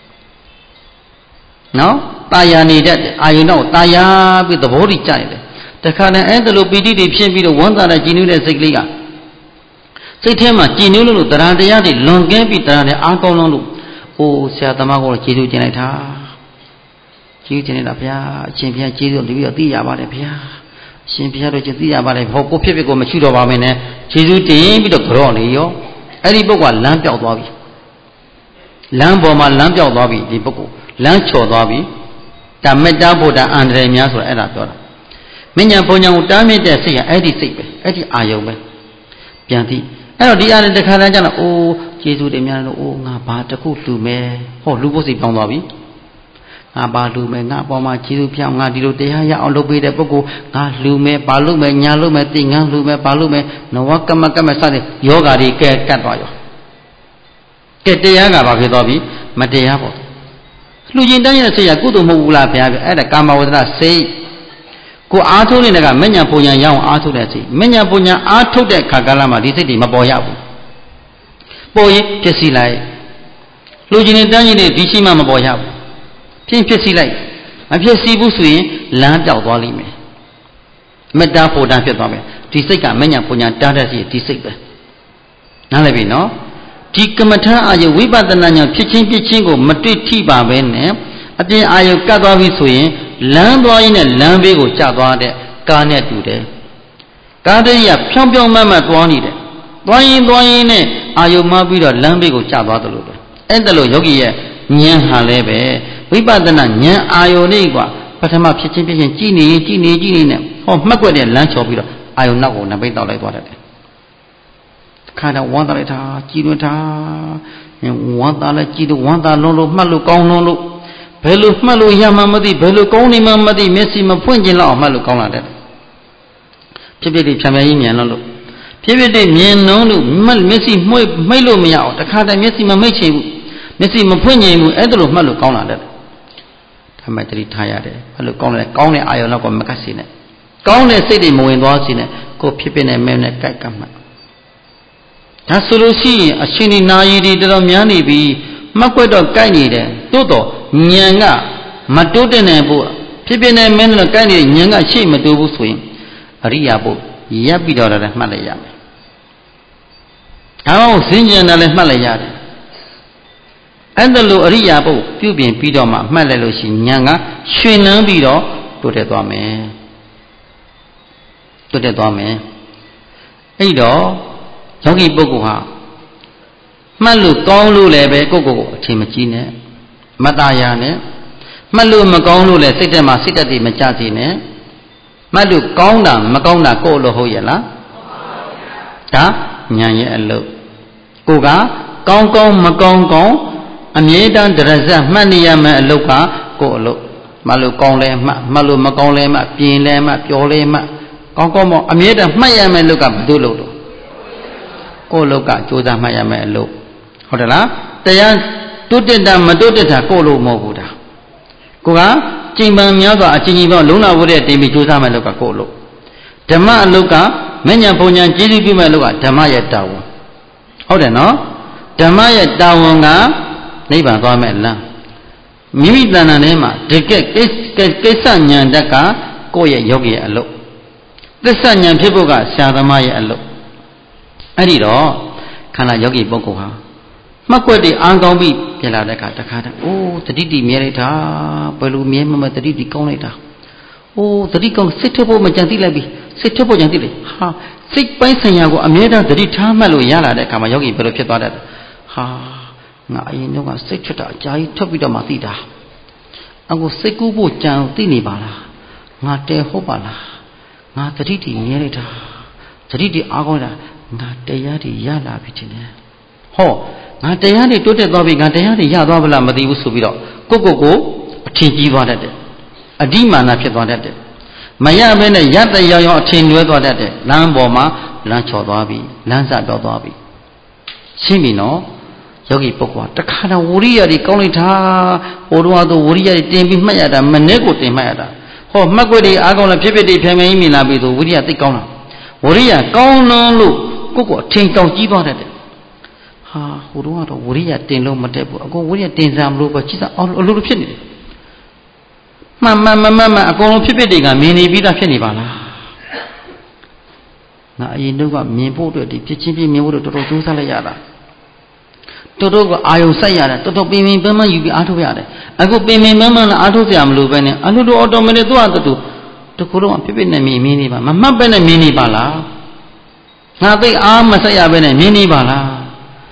နော်တာယာနေတတ်တယ်အာယုန်တော့တာယာပြီးသဘောတည်ကြရတယ်တခါတည်းအဲ့ဒါလိုပီတိတွေဖြစ်ပြီးတော့ဝမ်းသာတဲ့ကြည်နူးတဲ့စိတ်ကလေးကစိတ်ထဲမှာကြည်နူးလို့တရားတရားတွေလွန်ကဲပြီးတရားတွေအားကောင်းလို့အိုးဆရာသမားကတော့ကျေးဇူးတင်လိုက်တာကျေးဇူးတင်နေတာဗျာအရှင်ဘုရားကျေးဇူးတပြီးတော့သိရပါတယ်ဗျာအရှင်ဘုရားတို့ကျေးသိရပါတယ်ဟောကိုဖြစ်ဖြစ်ကိုမရှိတော့ပါမင်းနဲ့ကျေးဇူးတင်ပြီးတော့ကြော့နေရောအဲ့ဒီပုဂ္ဂိုလ်ကလမ်းပြောက်သွားပြီလမ်းပေါ်မှာလမ်းပြောက်သွားပြီဒီပုဂ္ဂိုလ်လမ်းချော်သွားပြီဒါမေတ္တာဘုဒ္ဓအန္တရာယ်များဆိုတာအဲ့ဒါပြောတာမဉ္ဇဉ်ဘုံညာကိုတားမြစ်တဲ့စိတ်ကအဲ့ဒီစိတ်ပဲအဲ့ဒီအာယုံပဲပြန်သိအဲ့တော့ဒီအားနဲ့တခါတည်းကျတော့အိုးကျေးဇူးတင်များလို့အိုးငါဘာတစ်ခုလှူမယ်ဟောလူဖို့စိတ်ပြောင်းသွားပြီငါဘာလှူမယ်ငါအပေါ်မှာကျေးဇူးပြောင်းငါဒီလိုတရားရအောင်လုပ်ပေးတဲ့ပုဂ္ဂိုလ်ငါလှူမယ်ဘာလုပ်မယ်ညာလုပ်မယ်သိငန်းလှူမယ်ဘာလုပ်မယ်နဝကမကမစတဲ့ယောဂါတွေကဲကတ်သွားရောကဲတရားကဘာဖြစ်သွားပြီမတရားပေါ့လှူခြင်းတန်းရတဲ့စိတ်ကကုသိုလ်မဟုတ်ဘူးလားဗျာအဲ့ဒါကာမဝဒနာစိတ်ကိုအားထုတ်နေတဲ့ကမဉ္ဇဉ်ပုံညာရအောင်အားထုတ်တဲ့စိတ်မဉ္ဇဉ်ပုံညာအားထုတ်တဲ့ခါကာလမှာဒီစိတ်တွေမပေါ်ရဘူးပေါ်ရင်ဖြစ်စီလိုက်လူချင်းနဲ့တန်းကြီးတွေဒီရှိမှမပေါ်ရဘူးဖြင်းဖြစ်စီလိုက်မဖြစ်စီဘူးဆိုရင်လမ်းပြောက်သွားလိမ့်မယ်မေတ္တာဖို့တန်းဖြစ်သွားမယ်ဒီစိတ်ကမဉ္ဇဉ်ပုံညာတားတဲ့စိတ်ဒီစိတ်ပဲနားလည်ပြီနော်ဒီကမ္မထာအာယုဝိပဿနာဉာဏ်ဖြစ်ချင်းဖြစ်ချင်းကိုမတွေ့ထိပါပဲနဲ့အပြင်အာယုကတ်သွားပြီဆိုရင်လမ်းသွားရင်းနဲ့လမ်းဘေးကိုကျသွားတဲ့ကားနဲ့တူတယ်ကားတည်းကဖြောင်းဖြောင်းမတ်မတ်သွားနေတယ်သွားရင်သွားရင်နဲ့အာယုမှပြီးတော့လမ်းဘေးကိုကျသွားတယ်လို့ပဲအဲ့ဒါလို့ယောဂီရဲ့ဉာဏ်ဟာလည်းပဲဝိပဿနာဉာဏ်အာယုလေးกว่าပထမဖြစ်ချင်းဖြစ်ချင်းကြည်နေကြည်နေကြည်နေနဲ့ဟောမှတ်ွက်တဲ့လမ်းချော်ပြီးတော့အာယုနောက်ကိုနပိတ်တောက်လိုက်သွားတယ်ခါတော့ဝမ်းသာလိုက်တာကြည်လွင်တာဝမ်းသာလိုက်ကြည်လို့ဝမ်းသာလုံးလို့မှတ်လို့ကောင်းလုံးလို့ဘယ်လိုမှတ်လို့ရမှမသိဘယ်လိုကောင်းနေမှမသိမျက်စိမဖွင့်ကျင်လောက်မှတ်လို့ကောင်းလာတယ်ဖြစ်ဖြစ်ဒီဖြံဖြံကြီးမြင်လို့ဖြစ်ဖြစ်ဒီမြင်နှုံးလို့မျက်စိမှွေ့မိတ်လို့မရအောင်တခါတည်းမျက်စိမမိတ်ချင်ဘူးမျက်စိမဖွင့်ကျင်ဘူးအဲ့ဒါလိုမှတ်လို့ကောင်းလာတယ်ဒါမှတတိထားရတယ်အဲ့လိုကောင်းတယ်ကောင်းတဲ့အာယုံတော့ကမကတ်စီနဲ့ကောင်းတဲ့စိတ်တွေမဝင်သွားစီနဲ့ကိုဖြစ်ဖြစ်နဲ့မဲနဲ့ကြိုက်ကမှတ်ဒါဆိုလို့ရှိရင်အရှင်ဒီနာယီတွေတော်တော်များနေပြီမှတ်ွက်တော့ကြိုက်နေတယ်တိုးတော့ဉာဏ်ကမတိုးတဲ့နိုင်ဖို့ဖြစ်ဖြစ်နဲ့မင်းတို့ကြိုက်နေတဲ့ဉာဏ်ကရှေ့မတိုးဘူးဆိုရင်အရိယာဖို့ရပ်ပြီးတော့လည်းမှတ်လိုက်ရမယ်။အော်စဉ်းကျင်တယ်လည်းမှတ်လိုက်ရတယ်။အဲ့ဒါလိုအရိယာဖို့ပြုပြင်ပြီးတော့မှမှတ်လိုက်လို့ရှိရင်ဉာဏ်ကရွှင်လန်းပြီးတော့တိုးတက်သွားမယ်။တိုးတက်သွားမယ်။အဲ့တော့ယောဂီပုဂ္ဂိုလ်ဟာမှတ်လို့ကောင်းလို့လည်းပဲကိုယ့်ကိုယ်ကိုအထင်မကြီးနဲ့မตายာနဲ့မှတ်လို့မကောင်းလို့လည်းစိတ်ထဲမှာစိတ်တက်တွေမကြစေနဲ့မှတ်လို့ကောင်းတာမကောင်းတာကိုယ့်လိုဟုတ်ရဲ့လားဒါဉာဏ်ရဲ့အလုပ်ကိုကကောင်းကောင်းမကောင်းကောင်းအမြဲတမ်းတရဇက်မှတ်နေရမယ်အလုပ်ကကိုယ့်အလုပ်မှတ်လို့ကောင်းလဲမှတ်မှတ်လို့မကောင်းလဲမှတ်ပြင်းလဲမှတ်ပြောလဲမှတ်ကောင်းကောင်းမအမြဲတမ်းမှတ်ရမယ်အလုပ်ကဘယ်သူလုပ်တော့ကိုယ့်အလုပ်ကကြိုးစားမှတ်ရမယ်အလုပ်ဟုတ်တယ်လားတရားတုတ်တက်တာမတုတ်တက်တာကိုယ့်လိုမဟုတ်ဘူးဒါကိုကကျင့်ပံများစွာအချင်းချင်းပေါင်းလုံးလာဖို့တဲ့တင်ပြီးကြိုးစားမယ်လို့ကကိုယ့်လိုဓမ္မအလုပ်ကမဉ္ဇဉ်ဘုံညာကျေးဇူးပြုမယ်လို့ကဓမ္မရဲ့တာဝန်ဟုတ်တယ်နော်ဓမ္မရဲ့တာဝန်ကနိဗ္ဗာန်သွားမယ်လမ်းမိမိတဏ္ဍာထဲမှာတကယ်ကိစ္စဉာဏ်တက်ကကိုယ့်ရဲ့ယောဂီရဲ့အလုပ်သစ္စာဉာဏ်ဖြစ်ဖို့ကဆရာသမားရဲ့အလုပ်အဲ့ဒီတော့ခန္ဓာယောဂီပုဂ္ဂိုလ်ဟာမှတ်ွက်တွေအာကောင်းပြီးပြလာတဲ့အခါတခါတည်းအိုးတတိတိမြဲလိုက်တာဘယ်လိုမြဲမမတတိတိကောင်းလိုက်တာအိုးတတိကောင်းစိတ်ထုတ်ဖို့မကြံသိလိုက်ပြီစိတ်ထုတ်ဖို့ကြံသိလိုက်ဟာစိတ်ပိုင်းဆိုင်ရာကိုအမြဲတမ်းတတိထားမှတ်လို့ရလာတဲ့အခါမှာယောဂီဘယ်လိုဖြစ်သွားတတ်ဟာငါအရင်တော့ကစိတ်ထွက်တာအကြာကြီးထွက်ပြီးတော့မှသိတာအခုစိတ်ကူးဖို့ကြံသိနေပါလားငါတဲဟုတ်ပါလားငါတတိတိမြဲလိုက်တာတတိတိအာကောင်းတာငါတရားတွေရလာပြီတင်တယ်ဟောငါတရားတွေတိုးတက်သွားပြီငါတရားတွေရသွားဗလားမသိဘူးဆိုပြီးတော့ကိုကိုကိုအထင်ကြီးသွားတတ်တယ်အဓိမာနဖြစ်သွားတတ်တယ်မရဘဲနဲ့ရတဲ့ရောင်ရောင်အထင်လွဲသွားတတ်တယ်လမ်းပေါ်မှာလမ်းချော်သွားပြီလမ်းစပြောက်သွားပြီရှင်းပြီနော်ယောဂီပုဂ္ဂိုလ်ကတခါတော့ဝိရိယတွေကောင်းလိုက်တာဟိုတော့တော့ဝိရိယတွေတင်ပြီးမှတ်ရတာမနဲ့ကိုတင်မှတ်ရတာဟောမှတ်ွက်တွေအားကောင်းလားဖြစ်ဖြစ်တွေဖြံဖြံကြီးမြင်လာပြီဆိုဝိရိယသိကောင်းလားဝိရိယကောင်းလုံးလို့ကိုကိုအထင်ကြောင်ကြီးသွားတတ်တယ်ဟာဟိုတော့တော့ဝိရိယတင်လို့မတက်ဘူးအကုန်ဝိရိယတင်စားမလို့ပဲကြည်စားအလိုလိုဖြစ်နေတယ်မှန်မှန်မှန်မှန်အကုန်လုံးဖြစ်ဖြစ်တွေကမြင်နေပြီးသားဖြစ်နေပါလားငါအရင်တော့ကမြင်ဖို့အတွက်ဒီဖြစ်ချင်းပြမြင်ဖို့တော်တော်ကြိုးစားလိုက်ရတာတော်တော်ကအာယုံစိုက်ရတယ်တော်တော်ပင်ပင်ပန်းပန်းယူပြီးအားထုတ်ရတယ်အခုပင်ပင်ပန်းပန်းနဲ့အားထုတ်ကြမလို့ပဲနဲ့အလိုလိုအော်တိုမက်တစ်သူ့အတူတခုလုံးဖြစ်ဖြစ်နဲ့မြင်မြင်နေပါမမှတ်ပဲနဲ့မြင်နေပါလားငါသိအားမဆက်ရပဲနဲ့မြင်နေပါလား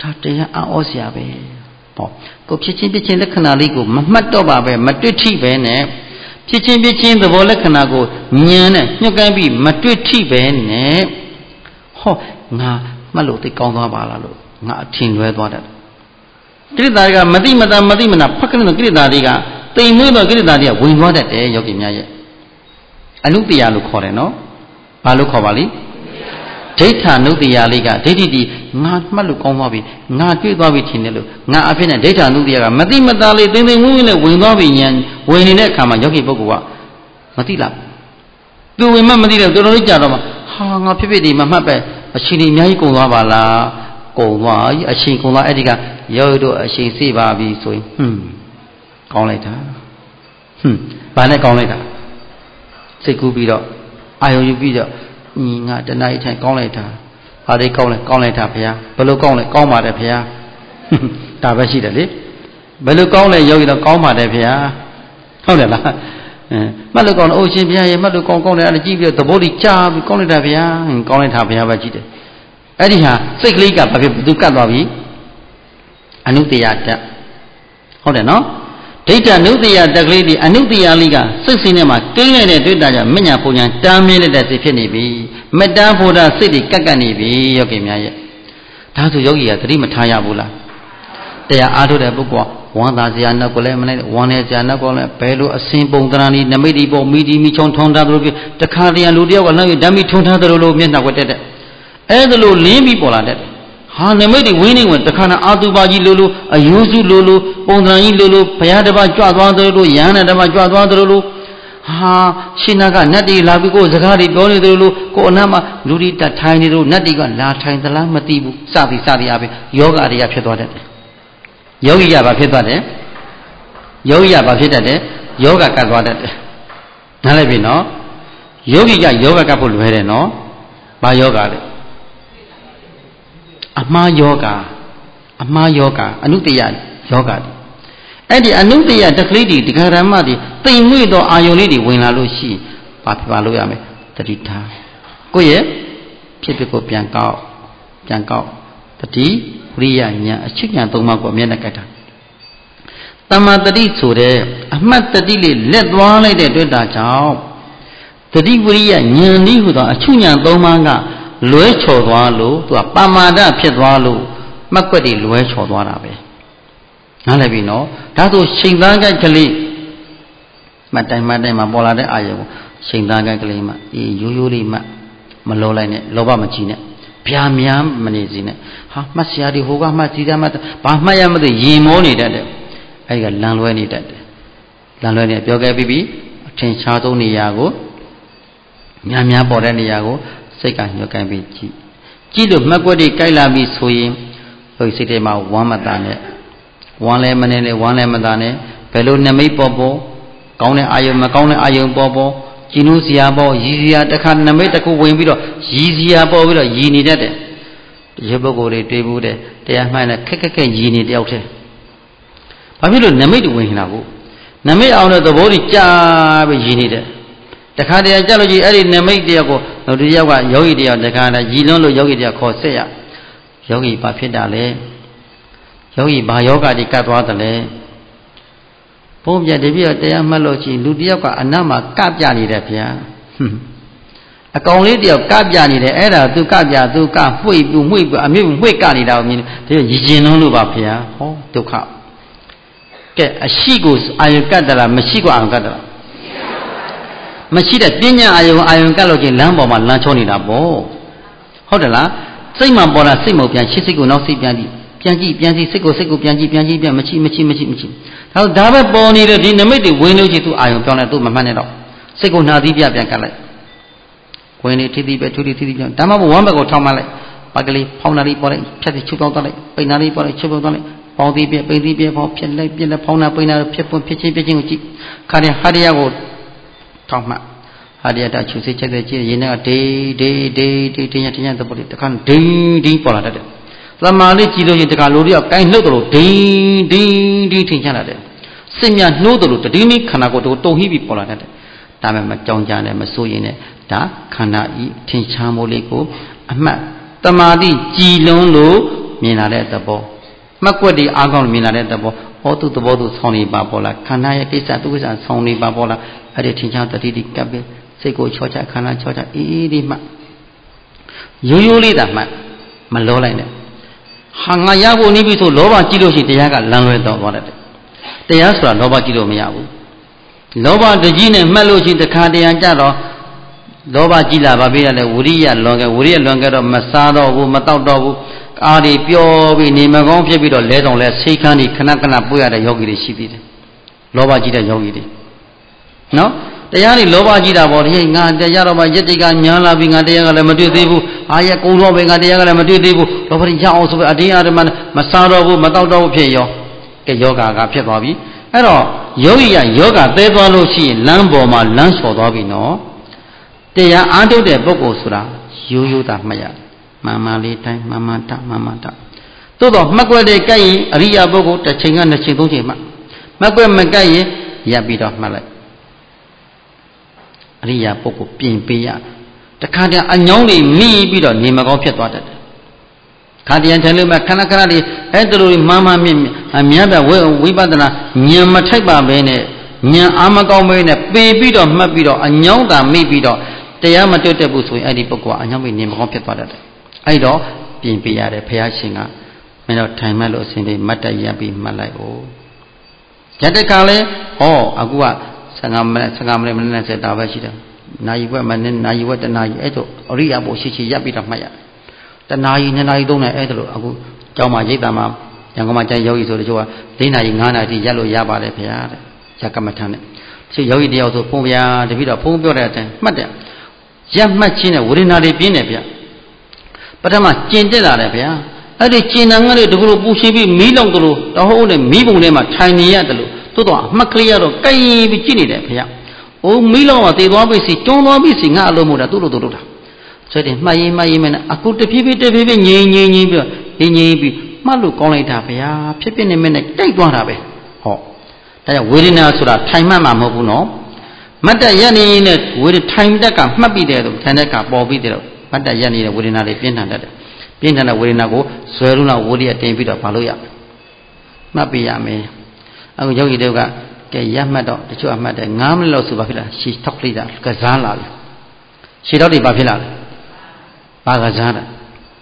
ဒါတရားအောစရာပဲပေါ့ကိုဖြစ်ချင်းဖြစ်ချင်းလက္ခဏာလေးကိုမမှတ်တော့ပါပဲမတွေ့ထိပဲနဲ့ဖြစ်ချင်းဖြစ်ချင်းသဘောလက္ခဏာကိုဉာဏ်နဲ့ညှို့ကမ်းပြီးမတွေ့ထိပဲနဲ့ဟောငါမှတ်လို့သိကောင်းသွားပါလားလို့ငါအထင်လွဲသွားတယ်ကိရိတာတွေကမတိမတာမတိမနာဖက်ကလေးကိရိတာတွေကတိမ်မွေးသောကိရိတာတွေကဝင်သွားတတ်တယ်ယောဂီများရဲ့အနုတ္တရာလို့ခေါ်တယ်နော်ဘာလို့ခေါ်ပါလိဒိဋ္ဌာနုတ္တရာလေးကဒိဋ္ဌိတီငါမှတ်လို့ကောင်းသွားပြီငါတွေ့သွားပြီထင်တယ်လို့ငါအဖြစ်နဲ့ဒိဋ္ဌာနုတ္တရာကမတိမတာလေးတိမ်တိမ်မွေးမွေးနဲ့ဝင်သွားပြီဉာဏ်ဝင်နေတဲ့အခါမှာယောဂီပုဂ္ဂိုလ်ကမသိလားသူဝင်မှမသိတယ်တော်တော်လေးကြာတော့မှဟာငါဖြစ်ဖြစ်ဒီမမှတ်ပဲအရှင်ကြီးအများကြီးကုန်သွားပါလားကုန်သွားပြီအရှင်ကုန်သွားအဲ့ဒီကယောဂီတို့အရှင်စေပါပြီဆိုရင်ဟွန်းကောင်းလိုက်တာဟွန်းဘာနဲ့ကောင်းလိုက်တာစိတ်ကူးပြီးတော့အာယုံယူပြီးတော့ညီငါတဏှာထိုင်ကောင်းလိုက်တာဘာလေးကောင်းလဲကောင်းလိုက်တာဘုရားဘယ်လိုကောင်းလဲကောင်းပါတယ်ဘုရားဒါပဲရှိတယ်လေဘယ်လိုကောင်းလဲယောဂီတော့ကောင်းပါတယ်ဘုရားဟုတ်တယ်လားအဲမှတ်လို့ကောင်းတယ်အိုရှင်ဘုရားရေမှတ်လို့ကောင်းကောင်းတယ်အဲ့ဒါကြည့်ပြီးတော့သဘောတည်ကြားပြီးကောင်းလိုက်တာဘုရားကောင်းလိုက်တာဘုရားပဲကြည့်တယ်အဲ့ဒီဟာစိတ်ကလေးကဘာဖြစ်ဘသူကတ်သွားပြီအနုတ္တရာတက်ဟုတ်တယ်နော်ဒိဋ္ဌနုတ္တရာတက်ကလေးဒီအနုတ္တရာလေးကစိတ်စင်းထဲမှာကိန်းလိုက်တဲ့တွေ့တာကြောင့်မညာပုံညာတားမြင်လိုက်တဲ့စိတ်ဖြစ်နေပြီမတန်းဖို့တာစိတ်တွေကက်ကက်နေပြီယောဂီများရဲ့ဒါဆိုယောဂီကသတိမထားရဘူးလားတရားအားထုတ်တဲ့ပုဂ္ဂိုလ်ဝမ်းသာစရာနောက်ကလည်းမလိုက်ဝမ်းနေစရာနောက်ကလည်းဘယ်လိုအစင်ပုံတရာနီနမိတ်ဒီပုံမိဒီမိချုံထုံထားသလိုပြတခါတည်းလူတယောက်ကလည်းဓာတ်မိထုံထားသလိုလိုမျက်နှာကွက်တက်တဲ့အဲ့ဒါလိုလင်းပြီးပေါ်လာတဲ့ဟာနမိတ်တွေဝင်းနေဝင်တခါနာအာတုပါကြီးလိုလိုအယုစုလိုလိုပုံသဏ္ဍာန်ကြီးလိုလိုဘုရားတစ်ပါးကြွသွားသလိုလိုယဟန်တစ်ပါးကြွသွားသလိုလိုဟာရှင်နာကနတ်တွေလာပြီးကိုယ်စကားတွေပြောနေသလိုလိုကိုယ်အနားမှာလူတွေတထိုင်နေလို့နတ်တွေကလာထိုင်သလားမသိဘူးစသည်စသည်အပြင်ယောဂတွေကဖြစ်သွားတတ်တယ်ယောဂီကဘာဖြစ်သွားတယ်ယောဂီကဘာဖြစ်တတ်တယ်ယောဂကတ်သွားတတ်တယ်နားလည်ပြီနော်ယောဂီကယောဂကတ်ဖို့လွယ်တယ်နော်ဘာယောဂလဲအမှားယောဂအမှားယောဂအနုတ္တယယောဂအဲ့ဒီအနုတ္တယတက်ကလေးဒီဒကာရမတွေတိမ်မွေ့သောအာယုန်လေးတွေဝင်လာလို့ရှိဘာဖြစ်ပါလို့ရမယ်တတိထားကိုယ့်ရဲ့ဖြစ်ဖြစ်ကိုပြန်ကောက်ပြန်ကောက်တတိဝိရိယဉာဏ်အချစ်ဉာဏ်သုံးပါးကိုအမျက်နဲ့ကြိုက်တာတမ္မာတတိဆိုတဲ့အမှတ်တတိလေးလက်သွားလိုက်တဲ့တွေ့တာကြောင့်တတိဝိရိယဉာဏ်ဤဟူသောအချွဉာဏ်သုံးပါးကလွဲချော်သွားလို့သူကပါမာဒဖြစ်သွားလို့မှတ်ွက်တွေလွဲချော်သွားတာပဲနားလည်ပြီနော်ဒါဆိုချိန်သားကကလေးမှတ်တိုင်းမှတ်တိုင်းမှာပေါ်လာတဲ့အာရုံကိုချိန်သားကကလေးမှအေးရိုးရိုးလေးမှမလောလိုက်နဲ့လောဘမကြီးနဲ့ဗျာများမနေစီနဲ့ဟာမှတ်စရာတွေဟိုကမှတ်စီတာမှတ်ဘာမှတ်ရမသိရင်မောနေတတ်တယ်အဲဒီကလန်လွဲနေတတ်တယ်လန်လွဲနေပြောခဲ့ပြီးပြီအထင်ရှားဆုံးနေရာကိုများများပေါ်တဲ့နေရာကိုစိတ်ကညှို့ကိုင်းပြီးကြည့်ကြည့်လို့မှတ်ွက်တွေကြိုက်လာပြီဆိုရင်ဟိုစိတ်ထဲမှာဝမ်းမသာနဲ့ဝမ်းလည်းမနေနဲ့ဝမ်းလည်းမသာနဲ့ဘယ်လိုနမိတ်ပေါ်ပေါ်ကောင်းတဲ့အာယုံမကောင်းတဲ့အာယုံပေါ်ပေါ်ကျင်းလို့စရာပေါ်ရည်စရာတစ်ခါနမိတ်တစ်ခုဝင်ပြီးတော့ရည်စရာပေါ်ပြီးတော့ရည်နေတတ်တယ်ဒီပုဂ္ဂိုလ်တွေတွေ့ဘူးတဲ့တရားမှန်တဲ့ခက်ခက်ခက်ရည်နေတယောက်တည်းဘာဖြစ်လို့နမိတ်တွေဝင်နေတာကိုနမိတ်အောင်တဲ့သဘောတွေကြာပြီးရည်နေတယ်တခါတည်းကြာလို့ကြီးအဲ့ဒီနမိတ်တယောက်ကိုနောက်တစ်ယောက်ကယောဂီတယောက်တခါတည်းရည်လွန်းလို့ယောဂီတယောက်ခေါ်ဆက်ရယောဂီဘာဖြစ်တာလဲယောဂီဘာယောဂတွေကတ်သွားတယ်လဲဘုံပြတပြည့်တရားမှတ်လို့ရှိရင်လူတယောက်ကအနတ်မှာကပြနေတယ်ဗျာအကောင်လေးတယောက်ကပြနေတယ်အဲ့ဒါသူကပြသူကမှွေပြမှွေပြအမြင့်မှွေကနေတာကိုမြင်တယ်ဒီရည်ကျင်လုံးလို့ပါဗျာဟောဒုက္ခကဲအရှိကိုအာယုကတ်တယ်လားမရှိကိုအာယုကတ်တယ်လားမရှိတဲ့ပညာအာယုအာယုကတ်လို့ချင်းလမ်းပေါ်မှာလမ်းချောနေတာပေါ့ဟုတ်တယ်လားစိတ်မှပေါ်လာစိတ်မပြန်ရှစ်စိတ်ကိုနောက်စိတ်ပြန်ကြည့်ပြန်ကြည့်ပြန်ကြည့်စိတ်ကိုစိတ်ကိုပြန်ကြည့်ပြန်ကြည့်ပြန်မရှိမရှိမရှိမရှိဒါဒါပဲပေါ်နေတဲ့ဒီနမိတ်တွေဝင်လို့ချင်းသူအာယုပြောင်းလိုက်သူမမှတ်နဲ့တော့စိတ်ကိုနှာသီးပြပြန်ကတ်လိုက်ဝင်နေထီးသီးပဲထူးထီးသီးပြန်ဒါမှမဟုတ်ဝမ်းဘက်ကိုထောင်းမှလိုက်ပါကလေးဖောင်းနာလေးပေါ်လိုက်ဖြတ်ပြီးချုပ်ပေါင်းသွားလိုက်ပိန်နာလေးပေါ်လိုက်ချုပ်ပေါင်းသွားလိုက်ပေါင်းသီးပြပိန်သီးပြဖောင်းဖြတ်လိုက်ပြလိုက်ဖောင်းနာပိန်နာဖြတ်ပွင့်ဖြစ်ချင်းဖြစ်ချင်းကိုကြည့်ခါတဲ့ဟာတရားကိုထောင်းမှဟာတရားတချူစိတ်ချက်တဲ့ကြည့်ရင်ကဒေးဒေးဒေးဒေးတင်းရတင်းရတဲ့ပေါ်တခါဒိန်းဒိန်းပေါ်လာတတ်တယ်သမာလေးကြည့်လို့ရင်တခါလိုတွေကကိုင်းနှုတ်တယ်လို့ဒိန်းဒိန်းဒိန်းထင်ချလာတယ်စစ်မြနှိုးတယ်လို့တတိမိခန္ဓာကိုယ်တုံဟိပြီးပေါ်လာတတ်တယ်ဒါမှမကြောင်ကြနဲ့မစိုးရင်နဲ့ဒါခန္ဓာဤထင်ရှားမှုလေးကိုအမှတ်တမာတိကြည်လုံးလို့မြင်လာတဲ့သဘောမှတ်ကွက်ဒီအားကောင်းမြင်လာတဲ့သဘောဟောသူသဘောသူဆောင်းနေပါပေါ်လားခန္ဓာရဲ့ကိစ္စသူကိစ္စဆောင်းနေပါပေါ်လားအဲ့ဒီထင်ရှားတတိတိကပ်ပဲစိတ်ကိုချောချခန္ဓာချောချအေးအေးလေးမှရိုးရိုးလေးသာမှမလောလိုက်နဲ့ဟာငါရဖို့နေပြီဆိုလောဘကြီးလို့ရှိတရားကလမ်းလွဲတော့သွားတယ်တရားဆိုတာလောဘကြီးလို့မရဘူးလောဘတကြီးနဲ့မှတ်လို့ရှိတခါတရံကြတော့လောဘကြီးလာပါပြီလေဝိရိယလွန်ကဲဝိရိယလွန်ကဲတော့မစားတော့ဘူးမတောက်တော့ဘူးအားဒီပျော်ပြီးနေမကောင်းဖြစ်ပြီးတော့လဲဆောင်လဲစိတ်ခမ်းဒီခဏခဏပွေရတဲ့ယောဂီတွေရှိသေးတယ်လောဘကြီးတဲ့ယောဂီတွေနော်တရားนี่လောဘကြီးတာပေါ့ဒီငါတရားတော့မှယက်တိကညာလာပြီးငါတရားကလည်းမတွေ့သေးဘူးအာရကုံတော့ပဲငါတရားကလည်းမတွေ့သေးဘူးလောဘကြီးရအောင်ဆိုပြီးအတင်းအားဓမ္မမစားတော့ဘူးမတောက်တော့ဘူးဖြစ်ရောကဲယောဂကဖြစ်သွားပြီအဲ့တော့ယောဂီကယောဂသဲသွားလို့ရှိရင်လမ်းပေါ်မှာလမ်းလျှော်သွားပြီနော်တရားအားထုတ်တဲ့ပုဂ္ဂိုလ်ဆိုတာရိုးရိုးသာမှတ်ရမှန်မှန်လေးတိုင်းမှန်မှန်တမှန်မှန်တသို့တော့မှတ်ကွက်တဲ့ကြိုက်ရင်အရိယာပုဂ္ဂိုလ်တစ်ချိန်ကနှစ်ချိန်သုံးချိန်မှမှတ်ကွက်မကြိုက်ရင်ရပ်ပြီးတော့မှတ်လိုက်အရိယာပုဂ္ဂိုလ်ပြင်ပေးရတခါတည်းအညောင်းတွေမိပြီးတော့နေမကောင်းဖြစ်သွားတတ်တယ်ခါတည်းထိုင်လို့မှခဏခဏလေးအဲ့တလူမှန်မှန်မြင်အများပြဝိပဿနာဉာဏ်မထိုက်ပါဘဲနဲ့ဉာဏ်အာမကောင်းဘဲနဲ့ပေပြီးတော့မှတ်ပြီးတော့အညောင်းသာမိပြီးတော့တရားမတွေ့တတ်ဘူးဆိုရင်အဲ့ဒီပုဂ္ဂိုလ်ကအညောင်းမိနေမကောင်းဖြစ်သွားတတ်တယ်အဲ့တော့ပြင်ပေးရတယ်ဘုရားရှင်ကမင်းတို့ထိုင်မှတ်လို့အစဉ်လေးမတ်တရပြီးမှတ်လိုက်ဦးရတဲ့ကလည်းဟောအခုကဆယ်ငါးမိနစ်ဆယ်ငါးမိနစ်မိနစ်ဆက်တာပဲရှိတယ်နာယီဝက်မိနစ်နာယီဝက်တနာယီအဲ့တော့အရိယာဘုရှိရှိရပ်ပြီးတော့မှတ်ရတနာယီနှစ်နာရီသုံးနာရီအဲ့ဒါလို့အခုကျောင်းမှာရိတ်တာမှာရန်ကုန်မှာကျန်ယောဂီဆိုတချို့က၄နာရီ၅နာရီရပ်လို့ရပါတယ်ဗျာတဲ့ရကမ္မထန်နဲ့ဒီယောဂီတယောက်ဆိုဖုန်းဗျာတပိတော့ဖုန်းပြောတဲ့အတိုင်းမှတ်တယ်ရပ်မှတ်ခြင်းနဲ့ဝေဒနာတွေပြင်းတယ်ဗျပထမကျင်တက်လာတယ်ဗျာအဲ့ဒီကျင်တန်ကလေးတကူလို့ပူရှင်းပြီးမီးလောင်တယ်လို့တဟုတ်နဲ့မီးပုံထဲမှာထိုင်နေရတယ်လို့သို့တော့အမှတ်ကလေးကတော့ကြိုင်ပြီးကြည့်နေတယ်ဗျာအိုးမီးလောင်မှာတည်သွားပြီစီတွန်းသွားပြီစီငါအလုံးမို့တာသူ့လိုသူ့လိုတာဆိုတဲ့မှတ်ရင်မှတ်ရင်မနဲ့အခုတဖြည်းဖြည်းတဖြည်းဖြည်းငြိမ်ငြိမ်ငြိမ်ပြီးငြိမ်ငြိမ်ပြီးမှတ်လို့ကောင်းလိုက်တာဗျာဖြစ်ဖြစ်နေမနဲ့တိတ်သွားတာပဲဟောဒါကြောင့်ဝေဒနာဆိုတာထိုင်မှတ်မှာမဟုတ်ဘူးနော်မတ်တရနေနဲ့ဝေဒထိုင်တက်ကမှတ်ပြီးတယ်လို့ထိုင်တက်ကပေါ်ပြီးတယ်လို့မတ်တရနေတဲ့ဝေဒနာတွေပြင်းထန်တတ်တယ်ပြင်းထန်တဲ့ဝေဒနာကိုဇွဲလုံးလောက်ဝိရိယတင်ပြီးတော့မလုပ်ရမှတ်ပြရမယ်အခုယောဂီတွေကကဲရမှတ်တော့တချို့အမှတ်တယ်၅မိနစ်လောက်ဆိုပါဖြစ်လားရှည်ထောက်လိုက်တာကစားလာပြီရှည်တော့တွေဘာဖြစ်လာလဲဘာကစားတာ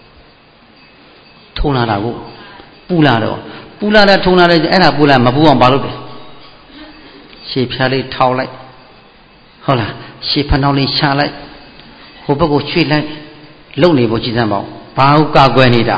ထုံလာတာကိုပူလာတော့ပူလာတဲ့ထုံလာတဲ့အဲ့ဒါပူလာမပူအောင်ဘာလုပ်လဲရှည်ဖြားလေးထောက်လိုက်ဟုတ်လားရှည်ဖနှောင်းလေးရှာလိုက်ဟိုဘက်ကိုရွှေ့လိုက်လုံနေဖို့ကြည်စမ်းပါဦးဘာဟုကာကွယ်နေတာ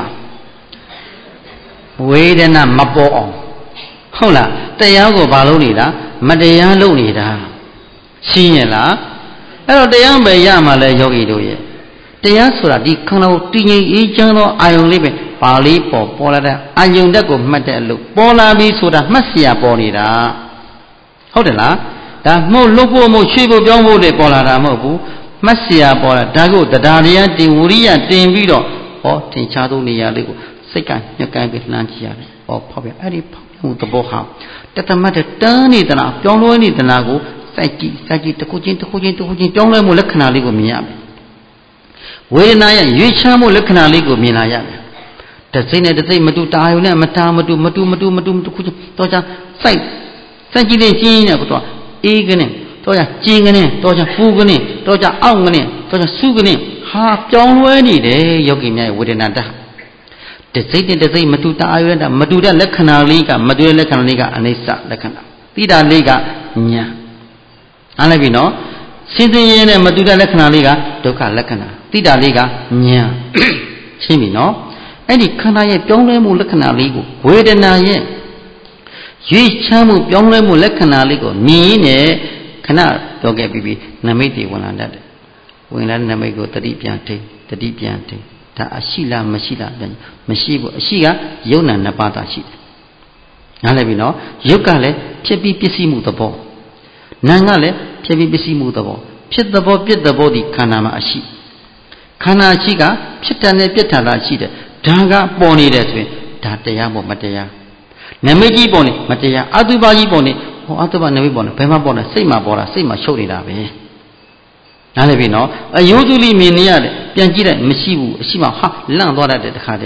ဝေဒနာမပေါ်အောင်ဟုတ်လားတရားကိုဘာလုပ်နေတာမတရားလုပ်နေတာရှင်းရင်လားအဲ့တော့တရားပဲရမှာလဲယောဂီတို့ရဲ့တရားဆိုတာဒီခန္ဓာကိုတည်ငြိမ်အေးချမ်းသောအာယုံလေးပဲပါဠိပေါ်ပေါ်လာတဲ့အာယုံတက်ကိုမှတ်တဲ့အလုပ်ပေါ်လာပြီဆိုတာမှတ်เสียပေါ်နေတာဟုတ်တယ်လားဒါမှုတ်လွတ်ဖို့မှုတ်ရွှေ့ဖို့ပြောင်းဖို့တွေပေါ်လာတာမဟုတ်ဘူးမှတ်เสียပေါ်လာဒါကိုတရားတရားတင်ဝရိယတင်ပြီးတော့ဟောသင်္ချာသုံးနေရာလေးကိုစိတ်ကညှက်ကိုင်းပြီးလှမ်းကြည့်ရတယ်ဟောဖောက်ပြအဲ့ဒီဖောက်မှုသဘောဟာတသမတ်တန်းနေသလားပြောင်းလဲနေသလားကိုစိုက်ကြည့်စိုက်ကြည့်တစ်ခုချင်းတစ်ခုချင်းတစ်ခုချင်းပြောင်းလဲမှုလက္ခဏာလေးကိုမြင်ရမယ်ဝေဒနာရဲ့ရွေးချမ်းမှုလက္ခဏာလေးကိုမြင်လာရမယ်တစ်စိမ့်နဲ့တစ်စိမ့်မတူတာယုံနဲ့မတာမတူမတူမတူမတူတစ်ခုချင်းတော့ကြစိုက်စိုက်ကြည့်နေချင်းနဲ့ကတော့အေးကနေတော့ကြကျင်းကနေတော့ကြပူကနေတော့ကြအောင့်ကနေတော့ကြစုကနေဟာပြောင်းလဲနေတယ်ယောဂီများရဲ့ဝေဒနာတတစိတ်တစိတ်မတူတာယုံနဲ့မတူတဲ့လက္ခဏာလေးကမတူတဲ့လက္ခဏာလေးကအနိစ္စလက္ခဏာတိတာလေးကညာအားလည်းပြီနော်ရှင်းသိရင်နဲ့မတူတဲ့လက္ခဏာလေးကဒုက္ခလက္ခဏာတိတာလေးကညာရှင်းပြီနော်အဲ့ဒီခန္ဓာရဲ့ပြောင်းလဲမှုလက္ခဏာလေးကိုဝေဒနာရဲ့ရွေးချမ်းမှုပြောင်းလဲမှုလက္ခဏာလေးကိုမြင်နေခဏပြောခဲ့ပြီးပြီးနမိတ်တွေဝင်လာတတ်တယ်ဝင်လာတဲ့နမိတ်ကိုတတိပြန်ထိတတိပြန်ထိဒါအရှိလားမရှိလားမရှိဘူးအရှိကယုံနာနှစ်ပါးသာရှိတယ်နားလည်ပြီနော်ယုတ်ကလည်းဖြစ်ပြီးပစ္စည်းမှုသဘောနာကလည်းဖြစ်ပြီးပစ္စည်းမှုသဘောဖြစ်သဘောပြစ်သဘောဒီခန္ဓာမှာအရှိခန္ဓာရှိကဖြစ်တယ်နဲ့ပြစ်တာလားရှိတယ်ဒါကပေါ်နေတယ်ဆိုရင်ဒါတရားမို့မတရားနမိတ်ကြီးပေါ်နေမတရားအတုပါကြီးပေါ်နေဟောအတုပါနမိတ်ပေါ်နေဘယ်မှာပေါ်နေစိတ်မှာပေါ်တာစိတ်မှာရှုပ်နေတာပဲနားလည်ပြီနော်အယိုးကျူးလေးမြင်နေရတယ်ပြန်ကြည့်လိုက်မရှိဘူးအရှိမဟာလန့်သွားတတ်တဲ့တခါတည်း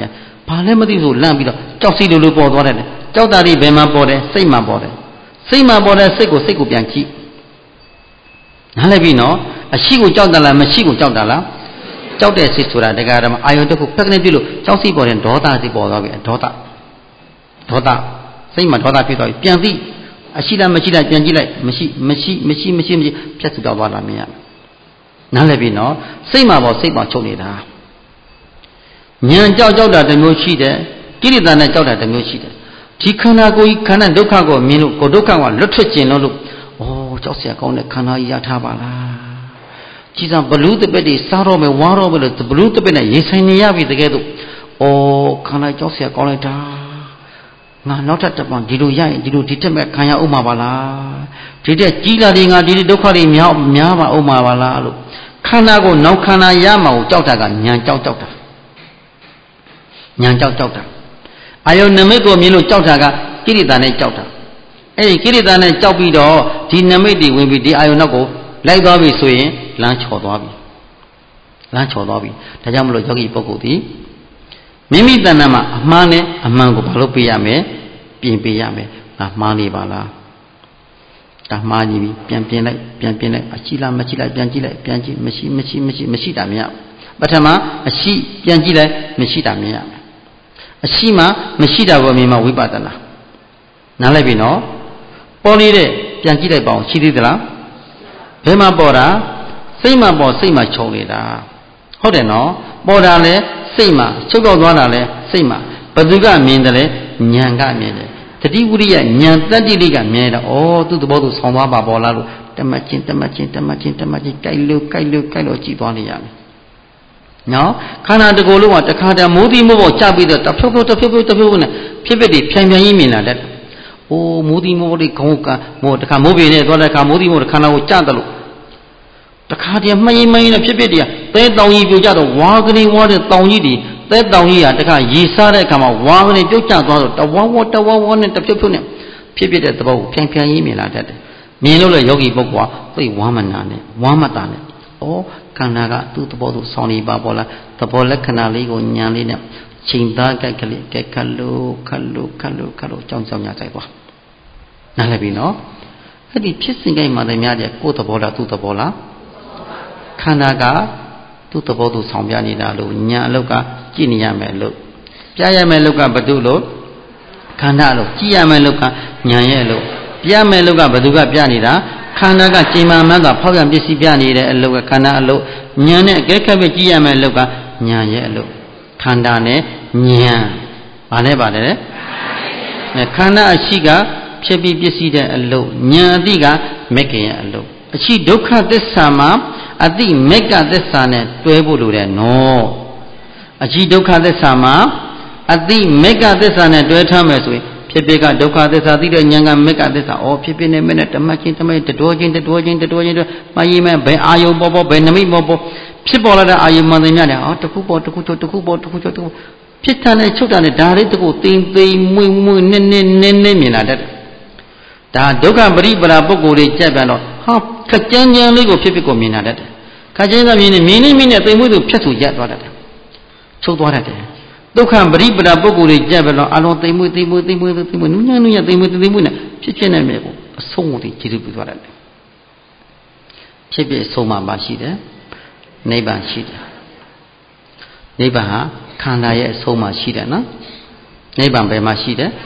ဘာလဲမသိဘူးလန့်ပြီးတော့ကြောက်စိတ်လိုလိုပေါ်သွားတယ်ကြောက်တာတွေဘယ်မှာပေါ်တယ်စိတ်မှာပေါ်တယ်စိတ်မှာပေါ်တဲ့စိတ်ကိုစိတ်ကိုပြန်ကြည့်နားလည်ပြီနော်အရှိကိုကြောက်တာလားမရှိကိုကြောက်တာလားကြောက်တဲ့စိတ်ဆိုတာတရားဓမ္မအာယုန်တစ်ခုဖက်ကနေပြုလို့ကြောက်စိတ်ပေါ်တဲ့ဒေါသစိတ်ပေါ်သွားပြီဒေါသဒေါသစိတ်မှာဒေါသဖြစ်သွားပြီပြန်သိအရှိလားမရှိလားပြန်ကြည့်လိုက်မရှိမရှိမရှိမရှိမရှိဖြတ်သူတော့သွားတာမင်းရနားလည်ပြီနော်စိတ်မှာပေါ်စိတ်မှာချုပ်နေတာဉာဏ်ကြောက်ကြောက်တာတစ်မျိုးရှိတယ်ကိရိတာနဲ့ကြောက်တာတစ်မျိုးရှိတယ်ဒီခန္ဓာကိုယ်ကြီးခန္ဓာဒုက္ခကိုမြင်လို့ကိုဒုက္ခကလွတ်ထွက်ခြင်းလို့လို့ဩကြောက်เสียကောင်းတဲ့ခန္ဓာကြီးရထားပါလားကြည်စံဘလူးတပည့်တွေစားတော့မယ်ဝါတော့မယ်လို့ဘလူးတပည့်နဲ့ရေဆိုင်နေရပြီတကယ်တော့ဩခန္ဓာကြောက်เสียကောင်းလိုက်တာငါနောက်ထပ်တစ်ပံဒီလိုရရင်ဒီလိုဒီတက်မဲ့ခံရအောင်မှာပါလားဒီတက်ကြီးလာတယ်ငါဒီဒုက္ခတွေများများပါအောင်မှာပါလားလို့ခန္ဓာကိုနောက်ခန္ဓာရမှာကိုကြောက်တာကညာကြောက်ကြောက်တာညာကြောက်ကြောက်တာအာယုန်နမိတ်ကိုမြင်လို့ကြောက်တာကကိရိတာနဲ့ကြောက်တာအဲ့ဒီကိရိတာနဲ့ကြောက်ပြီးတော့ဒီနမိတ်တွေဝင်ပြီးဒီအာယုန်နောက်ကိုလိုက်သွားပြီဆိုရင်လမ်းချော်သွားပြီလမ်းချော်သွားပြီဒါကြောင့်မလို့ယောဂီပုဂ္ဂိုလ်ဒီမိမိတဏ္ဍာမှာအမှားနဲ့အမှန်ကိုဘာလို့ပြရမလဲပြင်ပေးရမယ်ငါမှားနေပါလားဒါမှားနေပြီပြန်ပြင်လိုက်ပြန်ပြင်လိုက်အရှိလားမရှိလားပြန်ကြည့်လိုက်ပြန်ကြည့်မရှိမရှိမရှိမရှိတာမရပထမအရှိပြန်ကြည့်လိုက်မရှိတာမရအရှိမှမရှိတာကိုမြင်မှဝိပဿနာနားလိုက်ပြီနော်ပေါ်နေတဲ့ပြန်ကြည့်လိုက်ပါအောင်ရှိသေးသလားဘယ်မှာပေါ်တာစိတ်မှာပေါ်စိတ်မှာချုပ်နေတာဟုတ်တယ်နော်ပေါ်တာလဲစိတ်မှာချုပ်တော့သွားတာလဲစိတ်မှာဘယ်သူကမြင်တယ်လဲဉာဏ်ကမြင်တယ်တတိဝိရိယဉာဏ်တတ္တိလေးကမြင်တယ်ဩသူ့သဘောသူဆောင်းသွားပါပေါ်လားလို့တမချင်းတမချင်းတမချင်းတမချင်းကြိုက်လို့ကြိုက်လို့ကြိုက်လို့ကြည်သွားနေရမယ်နော်ခန္ဓာတစ်ကိုယ်လုံးကတခါတည်းမိုးတိမိုးပေါ်ချပြီးတော့တဖြုတ်ဖြုတ်တဖြုတ်ဖြုတ်တဖြုတ်နဲ့ဖြစ်ဖြစ်တွေဖြန်ဖြန်ကြီးမြင်လာတတ်တယ်။အိုးမိုးတိမိုးတွေခေါင်းကမိုးတခါမိုးပေနဲ့သွားတဲ့ခါမိုးတိမိုးခန္ဓာကိုကြတယ်လို့တခါတည်းမှရင်မှရင်နဲ့ဖြစ်ဖြစ်တွေကသဲတောင်ကြီးပြိုကျတော့ဝါကနေဝါတဲ့တောင်ကြီးတွေသဲတောင်ကြီးကတခါရေစားတဲ့အခါမှာဝါကနေပြုတ်ကျသွားတော့တဝါဝါတဝါဝါနဲ့တဖြုတ်ဖြုတ်နဲ့ဖြစ်ဖြစ်တဲ့သဘောကိုဖြန်ဖြန်ကြီးမြင်လာတတ်တယ်။မြင်လို့လေယောဂီပုဂ္ဂိုလ်ကသိဝါမနာနဲ့ဝါမတာနဲ့ဩခန္ဓာကသူ့သဘောသူဆောင်းနေပါပေါ်လားသဘောလက္ခဏာလေးကိုဉာဏ်လေးနဲ့ချိန်သားကြိုက်ကလေးကဲခတ်လို့ခတ်လို့ခတ်လို့ခတ်လို့ကြောင်းကြောင်းများကြိုက်သွားနားလည်ပြီနော်အဲ့ဒီဖြစ်စဉ်ကိမှတည်းများတဲ့ကိုယ်သဘောလားသူ့သဘောလားခန္ဓာကသူ့သဘောသူဆောင်းပြနေတာလို့ဉာဏ်အလုတ်ကကြည့်နေရမယ်လို့ပြရမယ်လို့ကဘသူလို့ခန္ဓာလို့ကြည့်ရမယ်လို့ကဉာဏ်ရဲ့လို့ပြမယ်လို့ကဘသူကပြနေတာခန္ဓာကချိန်မှမှန်းသာဖောက်ပြန်ပစ္စည်းပြနေတဲ့အလုပ်ကခန္ဓာအလုပ်ဉာဏ်နဲ့အကဲခတ်ပဲကြည့်ရမယ်အလုပ်ကဉာဏ်ရဲ့အလုပ်ခန္ဓာနဲ့ဉာဏ်ဘာနဲ့ပါတယ်လဲခန္ဓာအရှိကဖြစ်ပြီးပစ္စည်းတဲ့အလုပ်ဉာဏ်အတိကမက္ကရဲ့အလုပ်အရှိဒုက္ခသစ္စာမှာအတိမက္ကသစ္စာနဲ့တွဲဖို့လိုတယ်နော်အရှိဒုက္ခသစ္စာမှာအတိမက္ကသစ္စာနဲ့တွဲထားမယ်ဆိုရင်ဖြစ်ဖြစ်ကဒုက္ခသစ္စာသိတဲ့ဉာဏ်ကမက္ကသစ္စာဩဖြစ်ဖြစ်နဲ့မဲ့နဲ့တမတ်ချင်းတမတ်တတော်ချင်းတတော်ချင်းတတော်ချင်းမယီမဲ့ဘယ်အာယုံပေါ်ပေါ်ဘယ်နမိတ်ပေါ်ပေါ်ဖြစ်ပေါ်လာတဲ့အာယုံမှန်တယ်များတယ်ဩတခုပေါ်တခုချုပ်တခုပေါ်တခုချုပ်တခုဖြစ်တာနဲ့ချုပ်တာနဲ့ဒါလေးတခုတိမ်သိမ်မွေ့မွေ့နည်းနည်းနည်းနည်းမြင်လာတတ်တယ်ဒါဒုက္ခပရိပရာပုဂ္ဂိုလ်တွေကြက်ပြန်တော့ဟာခက်ကြမ်းကြမ်းလေးကိုဖြစ်ဖြစ်ကိုမြင်လာတတ်တယ်ခက်ကြမ်းကြမ်းမြင်နေမြင်နေမြင်နေသိမ်မွေ့သူဖြတ်သူရက်သွားတတ်တယ်ချုပ်သွားတတ်တယ်ဒုက္ခပရိပဒါပုဂ္ဂိုလ်တွေကြက်ပဲတော့အလုံးသိမ်မွေ့သိမ်မွေ့သိမ်မွေ့သိမ်မွေ့နူးညံ့နူးညံ့သိမ်မွေ့သိမ်မွေ့နဲ့ဖြစ်ဖြစ်နေမယ်ပေါ့အဆုံးကိုကြည့်ပြီးသွားတယ်ဖြစ်ဖြစ်အဆုံးမှာမရှိတယ်နိဗ္ဗာန်ရှိတယ်နိဗ္ဗာန်ဟာခန္ဓာရဲ့အဆုံးမှာရှိတယ်နော်နိဗ္ဗာန်ဘယ်မှာရှိတယ်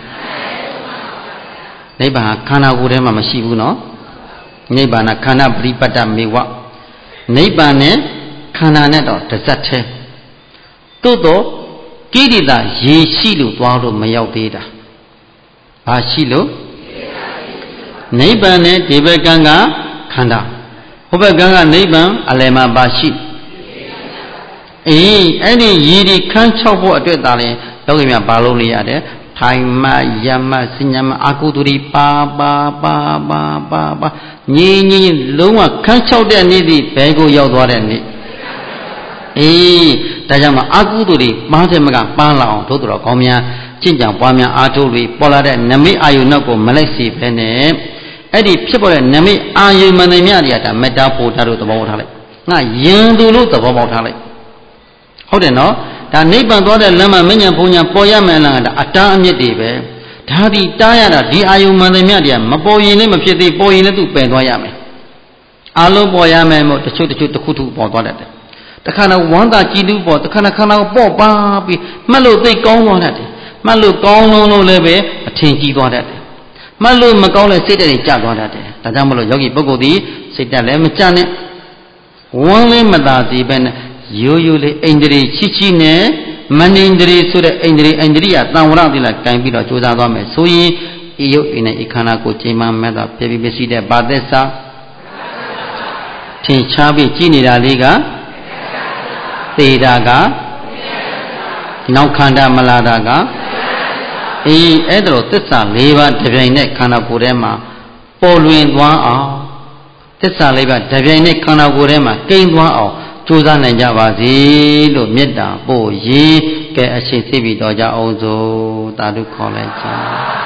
နိဗ္ဗာန်ဟာခန္ဓာကိုယ်ထဲမှာမရှိဘူးနော်နိဗ္ဗာန်ကခန္ဓာပရိပတ္တမေဝနိဗ္ဗာန်နဲ့ခန္ဓာနဲ့တော့တစ်စက်သေးသို့တော့ကိရိတာရေရှိလို့သွားလို့မရောက်သေးတာဘာရှိလို့နိဗ္ဗာန်နဲ့ဒီဘက်ကံကခန္ဓာဟိုဘက်ကံကနိဗ္ဗာန်အလယ်မှာဘာရှိအေးအဲ့ဒီရေဒီခန်းချောက်ဖို့အတွက်သာလဲယောဂီများဘာလို့နေရတယ်ထိုင်မယမစဉ္ညမအာကုတုရိပါပါပါပါပါပါငြင်းငြင်းလုံးဝခန်းချောက်တဲ့နေ့ဒီဘယ်ကိုရောက်သွားတဲ့နေ့အေးဒါကြောင့်မအာကုသိုလ်တွေမှားတယ်မကပန်းလာအောင်တို့တော်ကောင်းများကျင့်ကြံပွားများအားထုတ်လို့ပေါ်လာတဲ့နမိတ်အာယုနောက်ကိုမလိုက်စေဘဲနဲ့အဲ့ဒီဖြစ်ပေါ်တဲ့နမိတ်အာယုမှန်တယ်မြတွေကဒါမေတ္တာပို့တာလို့သဘောပေါက်ထားလိုက်ငါယံသူလို့သဘောပေါက်ထားလိုက်ဟုတ်တယ်နော်ဒါနိဗ္ဗာန်သွားတဲ့လမ်းမှာမဉ္ဇဉ်ဘုံညာပေါ်ရမယ်လားဒါအတားအမြစ်တွေပဲဒါဒီတားရတာဒီအာယုံမှန်သမျှတရားမပေါ်ရင်လည်းမဖြစ်သေးပေါ်ရင်လည်းသူပယ်သွားရမယ်အလုံးပေါ်ရမယ်မို့တချို့တချို့တစ်ခုတစ်ခုပေါ်သွားတတ်တယ်တခါတော့ဝမ်းသာကြည်လူပေါ်တခါခါတော့ပေါ့ပါပြီးမှတ်လို့သိကောင်းသွားတတ်တယ်မှတ်လို့ကောင်းလုံးလို့လည်းပဲအထင်ကြီးသွားတတ်တယ်မှတ်လို့မကောင်းတဲ့စိတ်တွေကျသွားတတ်တယ်ဒါကြောင့်မလို့ယောဂီပုဂ္ဂိုလ်ဒီစိတ်တက်လည်းမကြနဲ့ဝမ်းလည်းမသာစီပဲနဲ့ရိုးရိုးလေးအိန္ဒြေချိချိနဲ့မဏိန္ဒြေဆိုတဲ့အိန္ဒြေအိန္ဒြိယတန်ဝရတိလာကင်ပြီးတော့ကြိုးစားသွားမယ်ဆိုရင်ဤယုတ်ဤနဲ့ဤခန္ဓာကိုချိန်မှမဲ့တာပြပြပစ္စည်းတဲ့ဗာသစ္စာထင်ရှားပြီးကြည်နေတာလေးကသေတာကနောက်ခန္ဓာမလာတာကအေးအဲ့ဒါလိုသစ္စာ၄ပါးတပြိုင်နက်ခန္ဓာကိုယ်ထဲမှာပေါ်လွင်သွားအောင်သစ္စာလေးပါးတပြိုင်နက်ခန္ဓာကိုယ်ထဲမှာကိန်းသွားအောင်ကြိုးစားနိုင်ကြပါစေလို့မေတ္တာပို့ရေးကဲအရှိသိပြီးတော့ကြအောင်စို့တာဓုခေါ်လိုက်ကြ